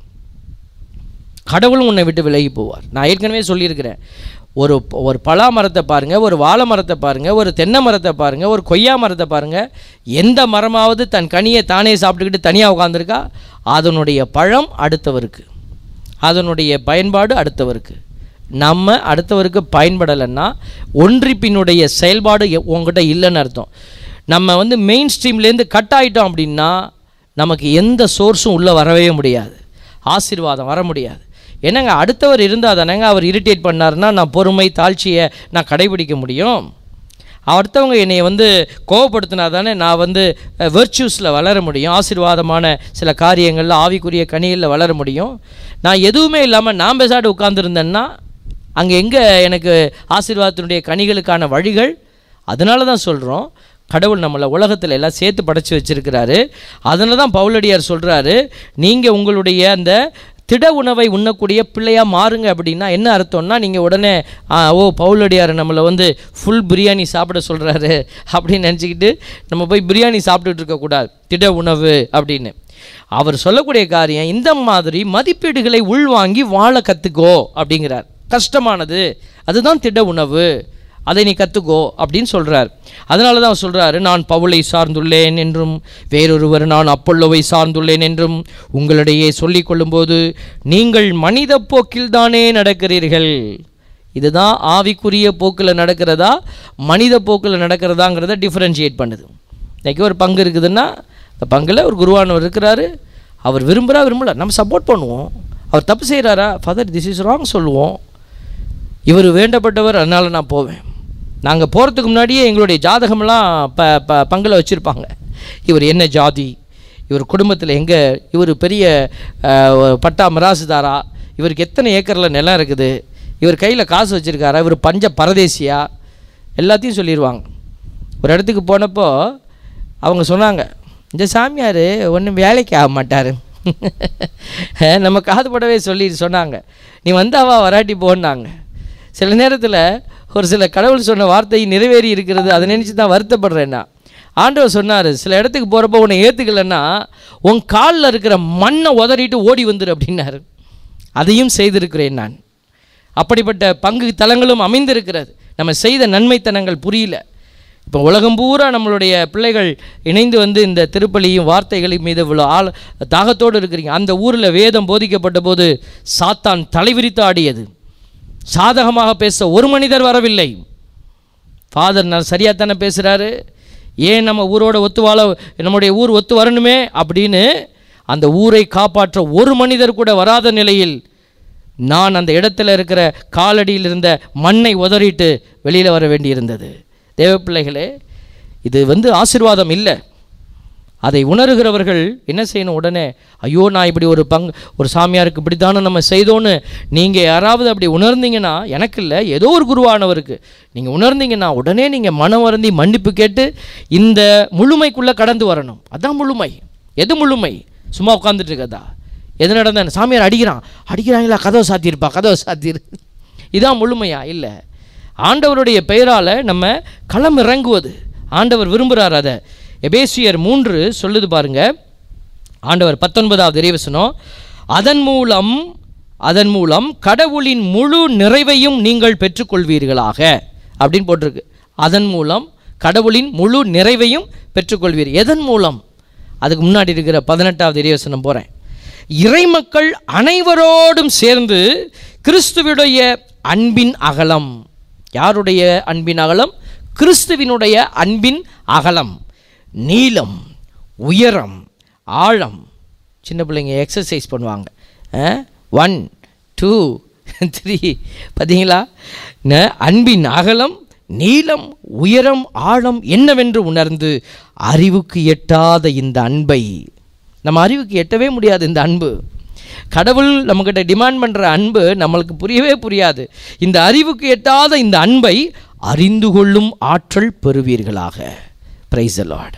கடவுளும் உன்னை விட்டு விலகி போவார். நான் ஏற்கனவே சொல்லியிருக்கிறேன், ஒரு பலா மரத்தை பாருங்கள், ஒரு வாழை மரத்தை பாருங்கள், ஒரு தென்னை மரத்தை பாருங்கள், ஒரு கொய்யா மரத்தை பாருங்கள். எந்த மரமாவது தன் கனியை தானே சாப்பிட்டுக்கிட்டு தனியாக உட்காந்துருக்கா? அதனுடைய பழம் அடுத்தவருக்கு, அதனுடைய பயன்பாடு அடுத்தவருக்கு. நம்ம அடுத்தவருக்கு பயன்படலைன்னா ஒன்றிப்பினுடைய செயல்பாடு உங்ககிட்ட இல்லைன்னு அர்த்தம். நம்ம மெயின் ஸ்ட்ரீம்லேருந்து கட் ஆகிட்டோம் அப்படின்னா நமக்கு எந்த சோர்ஸும் உள்ளே வரவே முடியாது, ஆசீர்வாதம் வர முடியாது. என்னங்க, அடுத்தவர் இருந்தால் தானேங்க அவர் இரிட்டேட் பண்ணாருன்னா நான் பொறுமை தாழ்ச்சியை நான் கடைபிடிக்க முடியும். அடுத்தவங்க என்னை கோவப்படுத்தினா தானே நான் வெர்ச்சுஸில் வளர முடியும், ஆசீர்வாதமான சில காரியங்களில் ஆவிக்குரிய கனிகளில் வளர முடியும். நான் எதுவுமே இல்லாமல் நான் பேசாட்டு உட்கார்ந்துருந்தேன்னா அங்கே எங்கே எனக்கு ஆசீர்வாதத்தினுடைய கனிகளுக்கான வழிகள்? அதனால தான் சொல்கிறோம், கடவுள் நம்மளை உலகத்தில் எல்லாம் சேர்த்து படைச்சி வச்சுருக்கிறாரு. அதனால தான் பவுலடியார் சொல்கிறாரு, நீங்கள் உங்களுடைய அந்த திட உணவை உண்ணக்கூடிய பிள்ளையாக மாறுங்க. அப்படின்னா என்ன அர்த்தம்னா, நீங்கள் உடனே பவுலடியார் நம்மளை ஃபுல் பிரியாணி சாப்பிட சொல்கிறாரு அப்படின்னு நினச்சிக்கிட்டு நம்ம போய் பிரியாணி சாப்பிட்டுட்டு இருக்கக்கூடாது, திட உணவு அப்படின்னு. அவர் சொல்லக்கூடிய காரியம் இந்த மாதிரி மதிப்பீடுகளை உள்வாங்கி வாழ கற்றுக்கோ அப்படிங்கிறார். கஷ்டமானது அதுதான் திட உணவு, அதை நீ கற்றுக்கோ அப்படின்னு சொல்கிறார். அதனால தான் அவர் சொல்கிறாரு, நான் பவுலை சார்ந்துள்ளேன் என்றும் வேறொருவர் நான் அப்பொல்லோவை சார்ந்துள்ளேன் என்றும் உங்களிடையே சொல்லிக் கொள்ளும்போது நீங்கள் மனித போக்கில் தானே நடக்கிறீர்கள். இதுதான் ஆவிக்குரிய போக்கில் நடக்கிறதா மனித போக்கில் நடக்கிறதாங்கிறத டிஃப்ரென்ஷியேட் பண்ணுது. இன்றைக்கி ஒரு பங்கு இருக்குதுன்னா அந்த பங்கில் ஒரு குருவானவர் இருக்கிறாரு, அவர் விரும்பல நம்ம சப்போர்ட் பண்ணுவோம். அவர் தப்பு செய்கிறாரா, ஃபாதர் திஸ் இஸ் ராங் சொல்லுவோம். இவர் வேண்டப்பட்டவர், அதனால் நான் போவேன். நாங்கள் போகிறதுக்கு முன்னாடியே எங்களுடைய ஜாதகமெல்லாம் பங்கில் வச்சுருப்பாங்க. இவர் என்ன ஜாதி, இவர் குடும்பத்தில் எங்கே, இவர் பெரிய பட்டா மிராசுதாரா, இவருக்கு எத்தனை ஏக்கரில் நிலம் இருக்குது, இவர் கையில் காசு வச்சுருக்காரா, இவர் பஞ்ச பரதேசியா, எல்லாத்தையும் சொல்லிடுவாங்க. ஒரு இடத்துக்கு போனப்போ அவங்க சொன்னாங்க, இந்த சாமியார் ஒன்றும் வேலைக்கு ஆக மாட்டார். நம்ம காதுபடவே சொல்லி சொன்னாங்க, நீ வந்தாவா வராட்டி போனாங்க. சில நேரத்தில் ஒரு சில கடவுள் சொன்ன வார்த்தை நிறைவேறி இருக்கிறது, அதை நினச்சி தான் வருத்தப்படுறேன்னா. ஆண்டவர் சொன்னார், சில இடத்துக்கு போகிறப்போ உன்னை ஏற்றுக்கலைன்னா உன் காலில் இருக்கிற மண்ணை உதறிட்டு ஓடி வந்துரு அப்படின்னாரு. அதையும் செய்திருக்கிறேன் நான். அப்படிப்பட்ட பங்கு தலங்களும் அமைந்திருக்கிறது. நம்ம செய்த நன்மைத்தனங்கள் புரியல. இப்போ உலகம் பூரா நம்மளுடைய பிள்ளைகள் இணைந்து இந்த திருப்பலியும் வார்த்தைகளின் மீது இவ்வளோ தாகத்தோடு இருக்கிறீங்க. அந்த ஊரில் வேதம் போதிக்கப்பட்ட போது சாத்தான் தலைவிரித்து ஆடியது. சாதகமாக பேச ஒரு மனிதர் வரவில்லை. ஃபாதர் நான் சரியாக தானே பேசுகிறாரு, ஏன் நம்ம ஊரோட ஒத்து வாழ, நம்முடைய ஊர் ஒத்து வரணுமே அப்படின்னு அந்த ஊரை காப்பாற்ற ஒரு மனிதர் கூட வராத நிலையில் நான் அந்த இடத்துல இருக்கிற காலடியில் இருந்த மண்ணை உதறிட்டு வெளியில் வர வேண்டியிருந்தது. தேவ பிள்ளைகளே, இது ஆசீர்வாதம் இல்லை. அதை உணர்கிறவர்கள் என்ன செய்யணும், உடனே ஐயோ நான் இப்படி ஒரு சாமியாருக்கு இப்படி தானே நம்ம செய்தோன்னு நீங்கள் யாராவது அப்படி உணர்ந்தீங்கன்னா, எனக்கு இல்லை ஏதோ ஒரு குருவானவருக்கு நீங்கள் உணர்ந்தீங்கன்னா உடனே நீங்கள் மனம் வருந்தி மன்னிப்பு கேட்டு இந்த முழுமைக்குள்ளே கடந்து வரணும். அதுதான் முழுமை. எது முழுமை? சும்மா உட்காந்துட்டு இருக்கதா? எது நடந்த சாமியார் அடிக்கிறாங்களா, கதவை சாத்திரு, இதான் முழுமையா? இல்லை. ஆண்டவருடைய பெயரால் நம்ம களம் இறங்குவது ஆண்டவர் விரும்புகிறார். அதை எபேசியர் 3 சொல்லுது பாருங்க. ஆண்டவர் 19வது இறைவசனம், அதன் மூலம் அதன் மூலம் கடவுளின் முழு நிறைவையும் நீங்கள் பெற்றுக்கொள்வீர்களாக அப்படின்னு போட்டிருக்கு. அதன் மூலம் கடவுளின் முழு நிறைவையும் பெற்றுக்கொள்வீர். எதன் மூலம்? அதுக்கு முன்னாடி இருக்கிற 18வது இறைவசனம் போகிறேன். இறைமக்கள் அனைவரோடும் சேர்ந்து கிறிஸ்துவினுடைய அன்பின் அகலம். யாருடைய அன்பின் அகலம்? கிறிஸ்துவினுடைய அன்பின் அகலம், நீளம், உயரம், ஆழம். சின்ன பிள்ளைங்க எக்ஸசைஸ் பண்ணுவாங்க, 1 2 3 பார்த்தீங்களா? அன்பின் அகலம், நீளம், உயரம், ஆழம் என்னவென்று உணர்ந்து அறிவுக்கு எட்டாத இந்த அன்பை, நம்ம அறிவுக்கு எட்டவே முடியாது இந்த அன்பு, கடவுள் நம்மக்கிட்ட டிமாண்ட் பண்ணுற அன்பு நம்மளுக்கு புரியவே புரியாது. இந்த அறிவுக்கு எட்டாத இந்த அன்பை அறிந்து கொள்ளும் ஆற்றல் பெறுவீர்களாக. Price the Lord.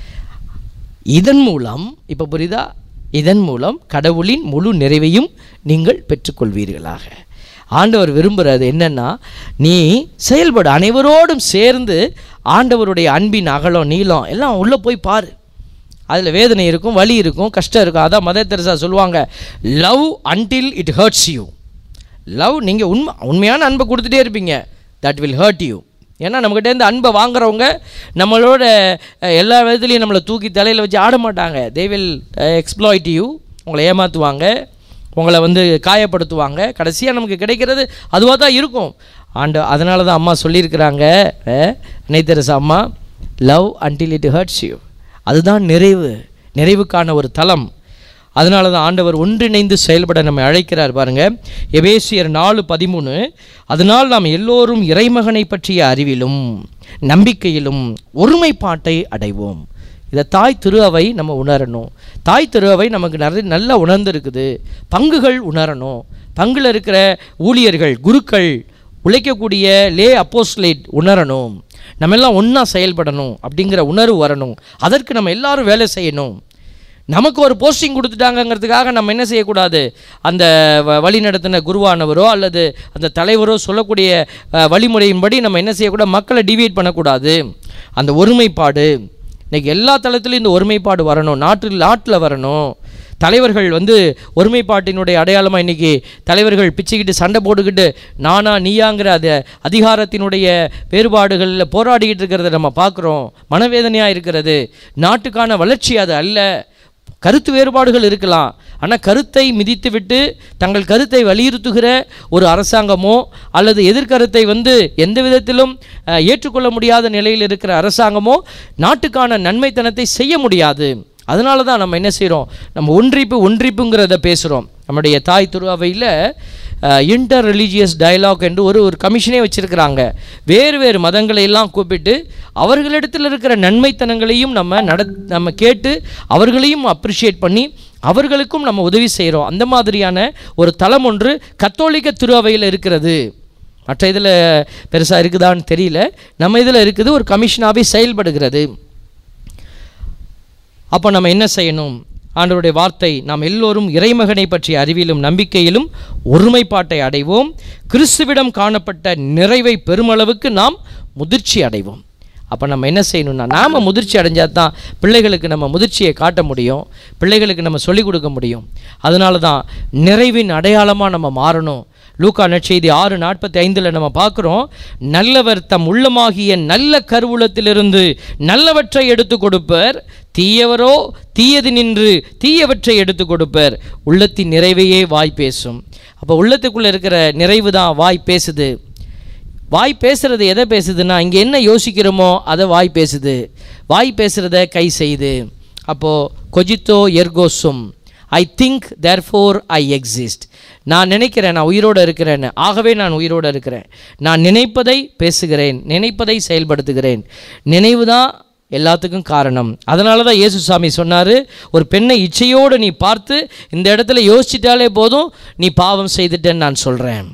இதன் மூலம், இப்போ புரியுதா? இதன் மூலம் கடவுளின் முழு நிறைவையும் நீங்கள் பெற்றுக்கொள்வீர்களாக. ஆண்டவர் விரும்புகிறது என்னென்னா, நீ செயல்படு, அனைவரோடும் சேர்ந்து ஆண்டவருடைய அன்பின் அகலம், நீளம் எல்லாம் உள்ளே போய் பாரு. அதில் வேதனை இருக்கும், வலி இருக்கும், கஷ்டம் இருக்கும். அதான் மதர் தெரசா சொல்லுவாங்க, love until it hurts you. Love, நீங்கள் உண்மையான அன்பை கொடுத்துட்டே இருப்பீங்க, தட் வில் ஹர்ட் யூ. ஏன்னா நம்மக்கிட்டேருந்து அன்பை வாங்குறவங்க நம்மளோட எல்லா விதத்துலையும் நம்மளை தூக்கி தலையில் வச்சு ஆட மாட்டாங்க. They will exploit you. உங்களை ஏமாற்றுவாங்க, உங்களை காயப்படுத்துவாங்க. கடைசியாக நமக்கு கிடைக்கிறது அதுவாக தான் இருக்கும். அதனால தான் அம்மா சொல்லியிருக்கிறாங்க, அன்னை தெரசா அம்மா, love until it hurts you. அதுதான் நிறைவு, நிறைவுக்கான ஒரு தளம். அதனால தான் ஆண்டவர் ஒன்றிணைந்து செயல்பட நம்மை அழைக்கிறார். பாருங்கள், எபேசியர் 4:13, அதனால் நாம் எல்லோரும் இறைமகனை பற்றிய அறிவிலும் நம்பிக்கையிலும் ஒருமைப்பாட்டை அடைவோம். இதை தாய் திரு அவை நம்ம உணரணும். தாய் திரு அவை நமக்கு நல்லா உணர்ந்துருக்குது. பங்குகள் உணரணும். பங்கில் இருக்கிற ஊழியர்கள், குருக்கள், உழைக்கக்கூடிய லே அப்போஸ்லேட் உணரணும். நம்ம எல்லாம் ஒன்றா செயல்படணும் அப்படிங்கிற உணர்வு வரணும். அதற்கு நம்ம எல்லாரும் வேலை செய்யணும். நமக்கு ஒரு போஸ்டிங் கொடுத்துட்டாங்கங்கிறதுக்காக நம்ம என்ன செய்யக்கூடாது, அந்த வழி நடத்தின குருவானவரோ அல்லது அந்த தலைவரோ சொல்லக்கூடிய வழிமுறையின்படி நம்ம என்ன செய்யக்கூடாது, மக்களை டிவியேட் பண்ணக்கூடாது. அந்த ஒருமைப்பாடு இன்றைக்கி எல்லா தளத்திலும் இந்த ஒருமைப்பாடு வரணும். நாட்டில் வரணும். தலைவர்கள் ஒருமைப்பாட்டினுடைய அடையாளமாக இன்றைக்கி தலைவர்கள் பிச்சுக்கிட்டு சண்டை போட்டுக்கிட்டு நானா நீயாங்கிற அது அதிகாரத்தினுடைய வேறுபாடுகளில் போராடிக்கிட்டு இருக்கிறத நம்ம பார்க்குறோம். மனவேதனையாக இருக்கிறது. நாட்டுக்கான வளர்ச்சி அது அல்ல. கருத்து வேறுபாடுகள் இருக்கலாம், ஆனால் கருத்தை மிதித்துவிட்டு தங்கள் கருத்தை வலியுறுத்துகிற ஒரு அரசாங்கமோ அல்லது எதிர்கருத்தை எந்த விதத்திலும் ஏற்றுக்கொள்ள முடியாத நிலையில் இருக்கிற அரசாங்கமோ நாட்டுக்கான நன்மைத்தனத்தை செய்ய முடியாது. அதனால தான் நம்ம என்ன செய்கிறோம், நம்ம ஒன்றிப்புங்கிறத பேசுகிறோம். நம்முடைய தாய் திருஅவையில் இன்டர் ரிலீஜியஸ் டயலாக் என்று ஒரு கமிஷனே வச்சுருக்கிறாங்க. வேறு வேறு மதங்களை எல்லாம் கூப்பிட்டு அவர்களிடத்தில் இருக்கிற நன்மைத்தனங்களையும் நம்ம கேட்டு அவர்களையும் அப்ரிஷியேட் பண்ணி அவர்களுக்கும் நம்ம உதவி செய்கிறோம். அந்த மாதிரியான ஒரு தளம் ஒன்று கத்தோலிக்க திருஅவையில் இருக்கிறது. மற்ற இதில் பெருசாக இருக்குதான்னு தெரியல. நம்ம இதில் இருக்குது, ஒரு கமிஷனாகவே செயல்படுகிறது. அப்போ நம்ம என்ன செய்யணும்? ஆண்டவருடைய வார்த்தை, நாம் எல்லோரும் இறைமகனை பற்றிய அறிவிலும் நம்பிக்கையிலும் ஒருமைப்பாட்டை அடைவோம், கிறிஸ்துவிடம் காணப்பட்ட நிறைவை பெருமளவுக்கு நாம் முதிர்ச்சி அடைவோம். அப்போ நம்ம என்ன செய்யணும்னா, நாம் முதிர்ச்சி அடைஞ்சால் தான் பிள்ளைகளுக்கு நம்ம முதிர்ச்சியை காட்ட முடியும், பிள்ளைகளுக்கு நம்ம சொல்லிக் கொடுக்க முடியும். அதனால தான் நிறைவின் அடையாளமாக நம்ம மாறணும். லூக்கா நற்செய்தி 6:45 நம்ம பார்க்குறோம், நல்லவர் தம் உள்ளமாகிய நல்ல கருவூலத்திலிருந்து நல்லவற்றை எடுத்து கொடுப்பர், தீயவரோ தீயது நின்று தீயவற்றை எடுத்து கொடுப்பர், உள்ளத்தின் நிறைவையே வாய் பேசும். அப்போ உள்ளத்துக்குள்ளே இருக்கிற நிறைவு தான் வாய் பேசுது. வாய் பேசுகிறது எதை பேசுதுன்னா, இங்கே என்ன யோசிக்கிறோமோ அதை வாய் பேசுது. வாய் பேசுகிறத கை செய்யுது. அப்போது கொஜித்தோ எர்கோசும், I think therefore I exist. நான் நினைக்கிறேன், நான் உயிரோடு இருக்கிறேன், ஆகவே நான் உயிரோடு இருக்கிறேன். நான் நினைப்பதை பேசுகிறேன், நினைப்பதை செயல்படுத்துகிறேன். நினைவு தான் எல்லாத்துக்கும் காரணம். அதனால தான் இயேசு சாமி சொன்னார், ஒரு பெண்ணை இச்சையோடு நீ பார்த்து இந்த இடத்துல யோசிச்சிட்டாலே போதும் நீ பாவம் செய்துட்டேன்னு நான் சொல்கிறேன்.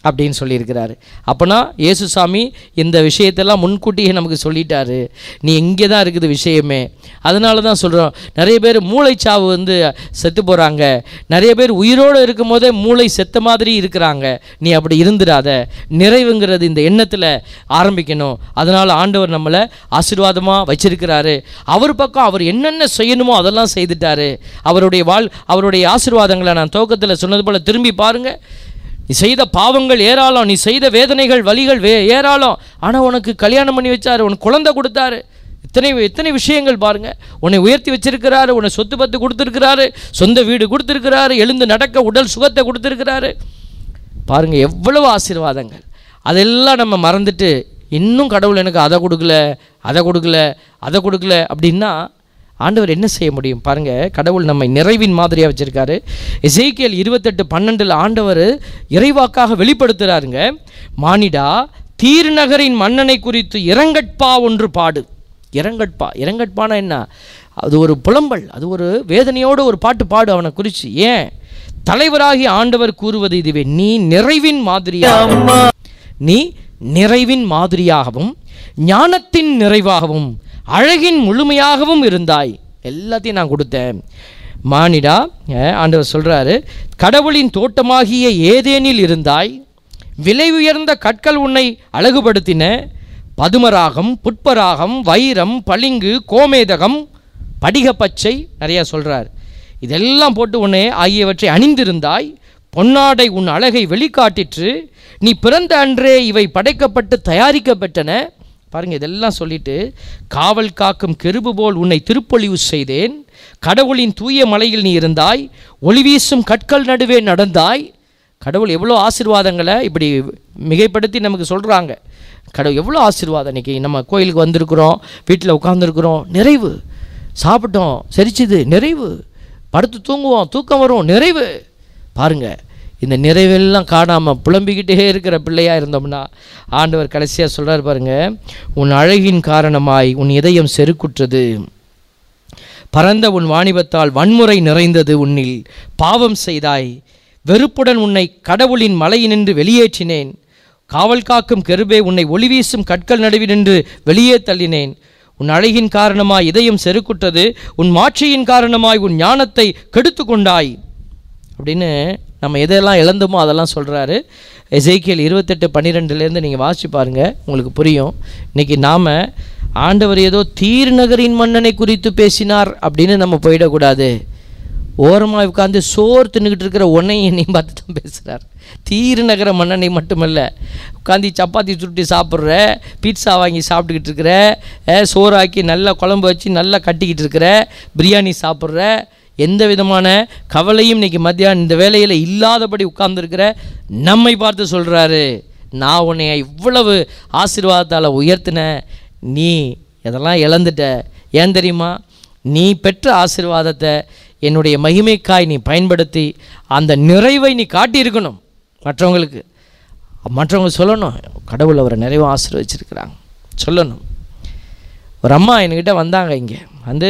அப்படின்னு சொல்லியிருக்கிறாரு. அப்போனா இயேசுசாமி இந்த விஷயத்தெல்லாம் முன்கூட்டியே நமக்கு சொல்லிட்டாரு. நீ இங்கே தான் இருக்குது விஷயமே. அதனால தான் சொல்கிறோம், நிறைய பேர் மூளைச்சாவு செத்து போகிறாங்க. நிறைய பேர் உயிரோடு இருக்கும் போதே மூளை செத்த மாதிரி இருக்கிறாங்க. நீ அப்படி இருந்துடாத. நிறைவுங்கிறது இந்த எண்ணத்தில் ஆரம்பிக்கணும். அதனால் ஆண்டவர் நம்மளை ஆசீர்வாதமாக வச்சிருக்கிறாரு. அவர் பக்கம் அவர் என்னென்ன செய்யணுமோ அதெல்லாம் செய்துட்டாரு. அவருடைய ஆசீர்வாதங்களை நான் துவக்கத்தில் சொன்னது போல் திரும்பி பாருங்கள். நீ செய்த பாவங்கள் ஏராளம், நீ செய்த வேதனைகள் வலிகள் ஏராளம். ஆனால் உனக்கு கல்யாணம் பண்ணி வச்சாரு, உனக்கு குழந்தை கொடுத்தாரு. எத்தனை விஷயங்கள் பாருங்கள். உன்னை உயர்த்தி வச்சிருக்கிறாரு, உன்னை சொத்து பத்து கொடுத்துருக்கிறாரு, சொந்த வீடு கொடுத்துருக்கிறாரு, எழுந்து நடக்க உடல் சுகத்தை கொடுத்துருக்கிறாரு. பாருங்கள் எவ்வளவு ஆசீர்வாதங்கள். அதெல்லாம் நம்ம மறந்துட்டு இன்னும் கடவுள் எனக்கு அதை கொடுக்கல அப்படின்னா ஆண்டவர் என்ன செய்ய முடியும்? பாருங்கள், கடவுள் நம்மை நிறைவின் மாதிரியாக வச்சுருக்காரு. எசேக்கியேல் 28:12 ஆண்டவர் இறைவாக்காக வெளிப்படுத்துகிறாருங்க. மானிடா, தீர் நகரின் மன்னனை குறித்து இரங்கட்பா ஒன்று பாடு. இரங்கட்பானா என்ன? அது ஒரு புலம்பல், அது ஒரு வேதனையோடு ஒரு பாட்டு பாடு அவனை குறித்து. ஏன்? தலைவராகி ஆண்டவர் கூறுவது இதுவே, நீ நிறைவின் மாதிரியாகவும் ஞானத்தின் நிறைவாகவும் அழகின் முழுமையாகவும் இருந்தாய். எல்லாத்தையும் நான் கொடுத்தேன். மானிடா, ஆண்டவர் சொல்கிறாரு, கடவுளின் தோட்டமாகிய ஏதேனில் இருந்தாய். விலை உயர்ந்த கற்கள் உன்னை அழகுபடுத்தின. பதுமராகம், புட்பராகம், வைரம், பளிங்கு, கோமேதகம், படிகப்பச்சை நிறையா சொல்கிறார். இதெல்லாம் போட்டு உன்னை ஆகியவற்றை அணிந்திருந்தாய். பொன்னாடை உன் அழகை வெளிக்காட்டிற்று. நீ பிறந்த அன்றே இவை படைக்கப்பட்டு தயாரிக்கப்பட்டன. பாருங்கள், இதெல்லாம் சொல்லிட்டு, காவல் காக்கும் கெருபு போல் உன்னை திருப்பொழிவு செய்தேன். கடவுளின் தூய மலையில் நீ இருந்தாய். ஒளி வீசும் கற்கள் நடுவே நடந்தாய். கடவுள் எவ்வளோ ஆசீர்வாதங்களை இப்படி மிகைப்படுத்தி நமக்கு சொல்கிறாங்க. கடவுள் எவ்வளோ ஆசீர்வாதம். இன்றைக்கி நம்ம கோயிலுக்கு வந்திருக்கிறோம், வீட்டில் உட்காந்துருக்குறோம், நிறைவு. சாப்பிட்டோம், செரிச்சுது, நிறைவு. படுத்து தூங்குவோம், தூக்கம் வரும், நிறைவு. பாருங்கள், இந்த நிறைவெல்லாம் காணாமல் புலம்பிக்கிட்டே இருக்கிற பிள்ளையாக இருந்தோம்னா ஆண்டவர் கடைசியாக சொல்கிறார் பாருங்கள், உன் அழகின் காரணமாய் உன் இதயம் செருக்குற்றது. பரந்த உன் வாணிபத்தால் வன்முறை நிறைந்தது. உன்னில் பாவம் செய்தாய். வெறுப்புடன் உன்னை கடவுளின் மலையினின்று வெளியேற்றினேன். காவல் காக்கும் கெருபே, உன்னை ஒளிவீசும் கற்கள் நடுவினின்று வெளியே தள்ளினேன். உன் அழகின் காரணமாய் இதயம் செருக்குற்றது. உன் மாட்சியின் காரணமாய் உன் ஞானத்தை கெடுத்து கொண்டாய் அப்படின்னு நம்ம எதெல்லாம் இழந்தோமோ அதெல்லாம் சொல்கிறாரு. எசேக்கியேல் 28:12 நீங்கள் வாசிச்சு பாருங்கள், உங்களுக்கு புரியும். இன்றைக்கி நாம் ஆண்டவர் ஏதோ தீர் நகரின் மன்னனை குறித்து பேசினார் அப்படின்னு நம்ம போயிடக்கூடாது. ஓரமாக உட்காந்து சோறு தின்னுக்கிட்டு இருக்கிற உன்னையும் என்னையும் பார்த்து தான் பேசுகிறார். தீர் நகர மன்னனை மட்டுமல்ல, உட்காந்து சப்பாத்தி சுருட்டி சாப்பிட்ற, பீட்சா வாங்கி சாப்பிட்டுக்கிட்டு இருக்கிற, சோறாக்கி நல்லா குழம்பு வச்சு நல்லா கட்டிக்கிட்டு இருக்கிற, பிரியாணி சாப்பிட்ற, எந்த விதமான கவலையும் இன்றைக்கி மத்தியானம் இந்த வேலையில் இல்லாதபடி உட்கார்ந்துருக்கிற நம்மை பார்த்து சொல்கிறாரு, நான் உன்னை இவ்வளவு ஆசீர்வாதத்தால் உயர்த்தினேன், நீ இதெல்லாம் இழந்துட்ட. ஏன் தெரியுமா? நீ பெற்ற ஆசீர்வாதத்தை என்னுடைய மகிமைக்காய் நீ பயன்படுத்தி அந்த நிறைவை நீ காட்டியிருக்கணும். மற்றவங்க சொல்லணும், கடவுள் அவரை நிறைவாக ஆசீர்வதிச்சிருக்கிறாங்க சொல்லணும். ஒரு அம்மா என்கிட்ட வந்தாங்க, இங்கே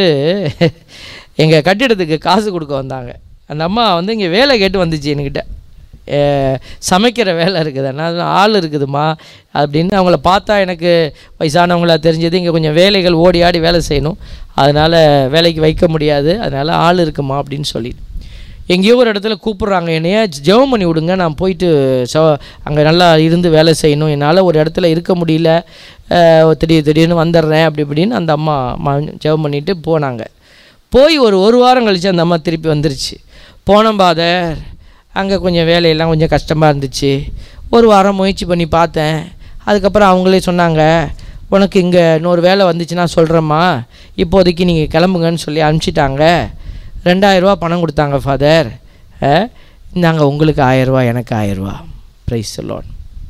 எங்கள் கட்டிடத்துக்கு காசு கொடுக்க வந்தாங்க. அந்த அம்மா இங்கே வேலை கேட்டு வந்துச்சு என்கிட்ட. சமைக்கிற வேலை இருக்குது, நான் ஆள் இருக்குதுமா அப்படின்னு. அவங்கள பார்த்தா எனக்கு வயசானவங்களாக தெரிஞ்சது. இங்கே கொஞ்சம் வேலைகள் ஓடி ஆடி வேலை செய்யணும், அதனால் வேலைக்கு வைக்க முடியாது, அதனால் ஆள் இருக்குமா அப்படின்னு சொல்லிட்டு எங்கேயோ ஒரு இடத்துல கூப்பிட்றாங்க. என்னைய ஜெபம் பண்ணி விடுங்க, நான் போயிட்டு அங்கே நல்லா இருந்து வேலை செய்யணும், என்னால் ஒரு இடத்துல இருக்க முடியல, திடீர்னு வந்துடுறேன் அப்படி இப்படின்னு அந்த அம்மா ஜெபம் பண்ணிவிட்டு போனாங்க. போய் ஒரு வாரம் கழித்து அந்த அம்மா திருப்பி வந்துருச்சு. போனோம் பாதர், அங்கே கொஞ்சம் வேலையெல்லாம் கொஞ்சம் கஷ்டமாக இருந்துச்சு. ஒரு வாரம் முயற்சி பண்ணி பார்த்தேன். அதுக்கப்புறம் அவங்களே சொன்னாங்க, உனக்கு இங்கே இன்னொரு வேலை வந்துச்சுன்னா சொல்கிறேம்மா, இப்போதைக்கு நீங்கள் கிளம்புங்கன்னு சொல்லி அனுப்பிச்சிட்டாங்க. 2000 ரூபா பணம் கொடுத்தாங்க ஃபாதர். இந்தாங்க உங்களுக்கு 1000 ரூபா, எனக்கு 1000 ரூபா. Praise lord.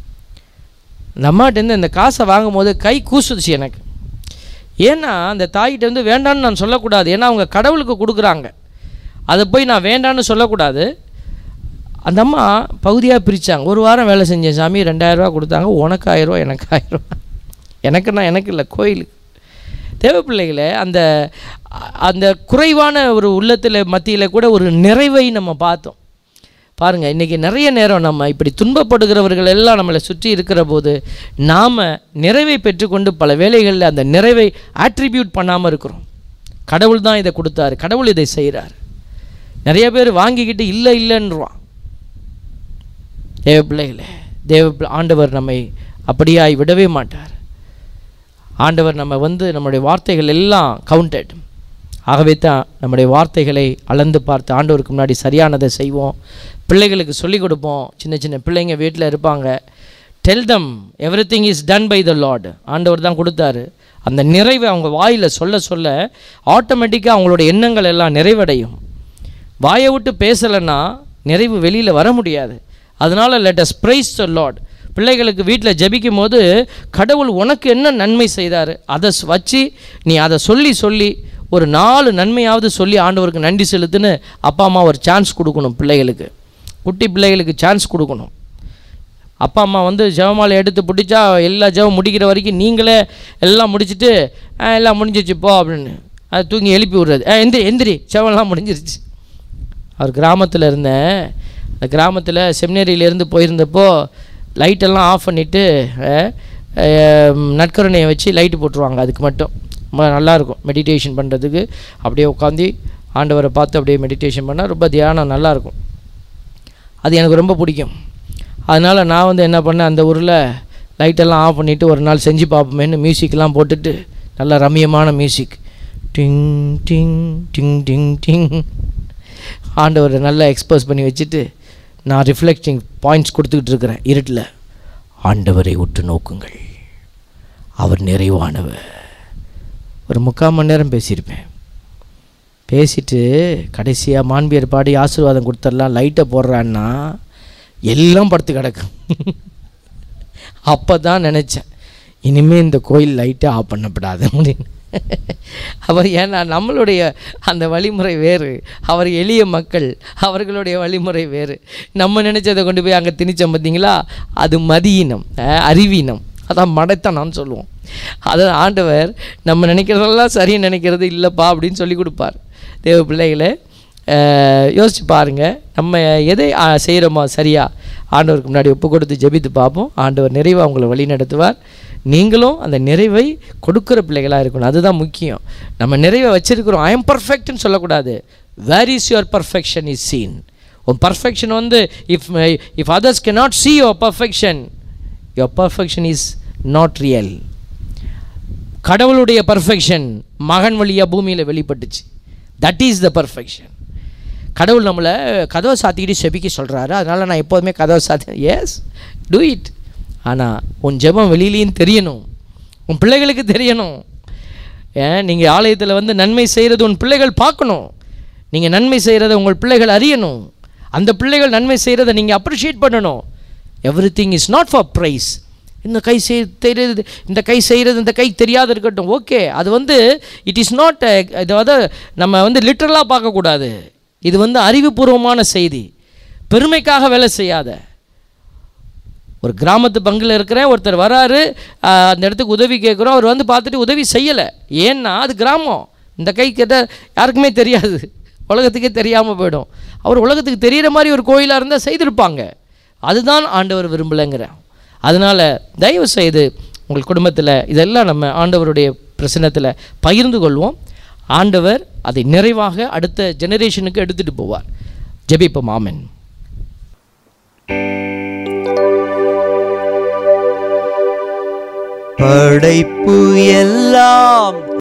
இந்த அம்மாட்டேருந்து இந்த காசை வாங்கும் போது கை கூசுச்சு எனக்கு. ஏன்னா அந்த தாயிட்ட வேண்டான்னு நான் சொல்லக்கூடாது, ஏன்னா அவங்க கடவுளுக்கு கொடுக்குறாங்க, அதை போய் நான் வேண்டான்னு சொல்லக்கூடாது. அந்த அம்மா பகுதியாக பிரித்தாங்க. ஒரு வாரம் வேலை செஞ்சேன் சாமி, 2000 ரூபா கொடுத்தாங்க, உனக்கு 1000 ரூபா, எனக்கு 1000 ரூபா. எனக்கு இல்லை, கோயிலுக்கு. தேவப்பிள்ளைகளை அந்த குறைவான ஒரு உள்ளத்தில் மத்தியில் கூட ஒரு நிறைவை நம்ம பார்த்தோம். பாருங்கள், இன்றைக்கி நிறைய நேரம் நம்ம இப்படி துன்பப்படுகிறவர்கள் எல்லாம் நம்மளை சுற்றி இருக்கிற போது நாம் நிறைவை பெற்றுக்கொண்டு பல வேளைகளில் அந்த நிறைவை ஆட்ரிபியூட் பண்ணாமல் இருக்கிறோம். கடவுள் தான் இதை கொடுத்தாரு, கடவுள் இதை செய்கிறார். நிறைய பேர் வாங்கிக்கிட்டு இல்லை இல்லைன்றான். தேவ பிள்ளைகளே, ஆண்டவர் நம்மை அப்படியாய் விடவே மாட்டார். ஆண்டவர் நம்ம நம்முடைய வார்த்தைகள் எல்லாம் கவுண்டட். ஆகவே தான் நம்முடைய வார்த்தைகளை அளந்து பார்த்து ஆண்டவருக்கு முன்னாடி சரியானதை செய்வோம். பிள்ளைகளுக்கு சொல்லிக் கொடுப்போம். சின்ன சின்ன பிள்ளைங்க வீட்டில் இருப்பாங்க. Tell them everything is done by the lord. ஆண்டவர் தான் கொடுத்தாரு. அந்த நிறைவை அவங்க வாயில் சொல்ல சொல்ல ஆட்டோமேட்டிக்காக அவங்களோட எண்ணங்கள் எல்லாம் நிறைவடையும். வாயை விட்டு பேசலைன்னா நிறைவு வெளியில் வர முடியாது. அதனால் let us praise the lord. பிள்ளைகளுக்கு வீட்டில் ஜெபிக்கும் போது கடவுள் உனக்கு என்ன நன்மை செய்தார் அதை வச்சு நீ அதை சொல்லி சொல்லி ஒரு 4 நன்மையாவது சொல்லி ஆண்டவருக்கு நன்றி செலுத்துன்னு அப்பா அம்மா ஒரு சான்ஸ் கொடுக்கணும். பிள்ளைகளுக்கு, குட்டி பிள்ளைகளுக்கு சான்ஸ் கொடுக்கணும். அப்பா அம்மா ஜெபமாலை எடுத்து பிடிச்சா எல்லா ஜெபம் முடிக்கிற வரைக்கும் நீங்களே எல்லாம் முடிச்சுட்டு எல்லாம் முடிஞ்சிருச்சு போ அப்படின்னு அதை தூங்கி எழுப்பி விடுறது. எந்திரி ஜெபம்லாம் முடிஞ்சிருச்சு. அவர் கிராமத்தில் இருந்தேன். அந்த கிராமத்தில் செமினரியிலேருந்து போயிருந்தப்போ லைட்டெல்லாம் ஆஃப் பண்ணிவிட்டு நற்கருணையை வச்சு லைட்டு போட்டுருவாங்க. அதுக்கு மட்டும் ரொம்ப நல்லாயிருக்கும் மெடிடேஷன் பண்ணுறதுக்கு. அப்படியே உட்காந்து ஆண்டவரை பார்த்து அப்படியே மெடிடேஷன் பண்ணால் ரொம்ப தியானம் நல்லாயிருக்கும். அது எனக்கு ரொம்ப பிடிக்கும். அதனால் நான் என்ன பண்ணேன், அந்த ஊரில் லைட்டெல்லாம் ஆஃப் பண்ணிவிட்டு ஒரு நாள் செஞ்சு பார்ப்போமேன்னு மியூசிக்லாம் போட்டுட்டு நல்லா ரம்மியமான மியூசிக் டிங் டிங் டிங் டிங் டிங் ஆண்டவரை நல்லா எக்ஸ்போஸ் பண்ணி வச்சுட்டு நான் ரிஃப்ளெக்டிங் பாயிண்ட்ஸ் கொடுத்துக்கிட்டு இருக்கிறேன் இருட்டில். ஆண்டவரை உற்று நோக்குங்கள், அவர் நிறைவானவர். ஒரு 3/4 மணி நேரம் பேசியிருப்பேன். பேசிட்டு கடைசியாக மாண்பியர் பாடி ஆசீர்வாதம் கொடுத்துடலாம் லைட்டை போடுறான்னா எல்லாம் படுத்து கிடக்கும். அப்போ தான் நினச்சேன், இனிமேல் இந்த கோயில் லைட்டை ஆஃப் பண்ணப்படாது அப்படின்னு. அவர் ஏன்னா நம்மளுடைய அந்த வழிமுறை வேறு, அவர் எளிய மக்கள், அவர்களுடைய வழிமுறை வேறு. நம்ம நினச்சதை கொண்டு போய் அங்கே திணிச்சோம் பார்த்தீங்களா, அது மதியினம், அறிவீனம், அதான் மடைத்தனான்னு சொல்லுவோம். அதை ஆண்டவர் நம்ம நினைக்கிறதெல்லாம் சரின்னு நினைக்கிறது இல்லைப்பா அப்படின்னு சொல்லி கொடுப்பார். தேவ பிள்ளைகளை யோசிச்சு பாருங்கள், நம்ம எதை செய்கிறோமோ சரியாக ஆண்டவருக்கு முன்னாடி ஒப்பு கொடுத்து ஜெபித்து பார்ப்போம். ஆண்டவர் நிறைவாக அவங்களை வழி நடத்துவார். நீங்களும் அந்த நிறைவை கொடுக்குற பிள்ளைகளாக இருக்கணும். அதுதான் முக்கியம். நம்ம நிறைவை வச்சுருக்கிறோம், ஐ எம் பர்ஃபெக்ட்னு சொல்லக்கூடாது. Where is your perfection is seen. உன் perfection if others cannot see your perfection is not real. கடவுளுடைய பர்ஃபெக்ஷன் மகன் வழியாக பூமியில் வெளிப்பட்டுச்சு. That is the perfection. கடவுள் நம்மளை கதவை சாத்திக்கிட்டு செபிக்க சொல்கிறாரு. அதனால் நான் எப்போதுமே கதவை சாத்தி, எஸ் டூ இட். ஆனால் உன் ஜெபம் வெளியிலையும் தெரியணும், உன் பிள்ளைகளுக்கு தெரியணும். நீங்கள் ஆலயத்தில் நன்மை செய்கிறது உன் பிள்ளைகள் பார்க்கணும். நீங்கள் நன்மை செய்கிறத உங்கள் பிள்ளைகள் அறியணும். அந்த பிள்ளைகள் நன்மை செய்கிறத நீங்கள் அப்ரிஷியேட் பண்ணணும். Everything is not for price. இந்த கை தெரியுது, இந்த கை செய்கிறது, இந்த கை தெரியாத இருக்கட்டும், ஓகே. அது இட் இஸ் நாட், இது நம்ம லிட்டரலாக பார்க்கக்கூடாது. இது அறிவுபூர்வமான செய்தி. பெருமைக்காக வேலை செய்யாத. ஒரு கிராமத்து பங்கில் இருக்கிறேன், ஒருத்தர் வராரு, அந்த இடத்துக்கு உதவி கேட்குறோம். அவர் பார்த்துட்டு உதவி செய்யலை. ஏன்னா அது கிராமம், இந்த கை கேட்டால் யாருக்குமே தெரியாது, உலகத்துக்கே தெரியாமல் போயிடும். அவர் உலகத்துக்கு தெரிகிற மாதிரி ஒரு கோயிலாக இருந்தால் செய்திருப்பாங்க. அதுதான் ஆண்டவர் விரும்பலைங்கிறேன். அதனால் தயவு செய்து உங்கள் குடும்பத்தில் இதெல்லாம் நம்ம ஆண்டவருடைய பிரசன்னத்தில் பகிர்ந்து கொள்வோம். ஆண்டவர் அதை நிறைவாக அடுத்த ஜெனரேஷனுக்கு எடுத்துகிட்டு போவார். ஜெபிப்போம். ஆமென். படைப்பு எல்லாம்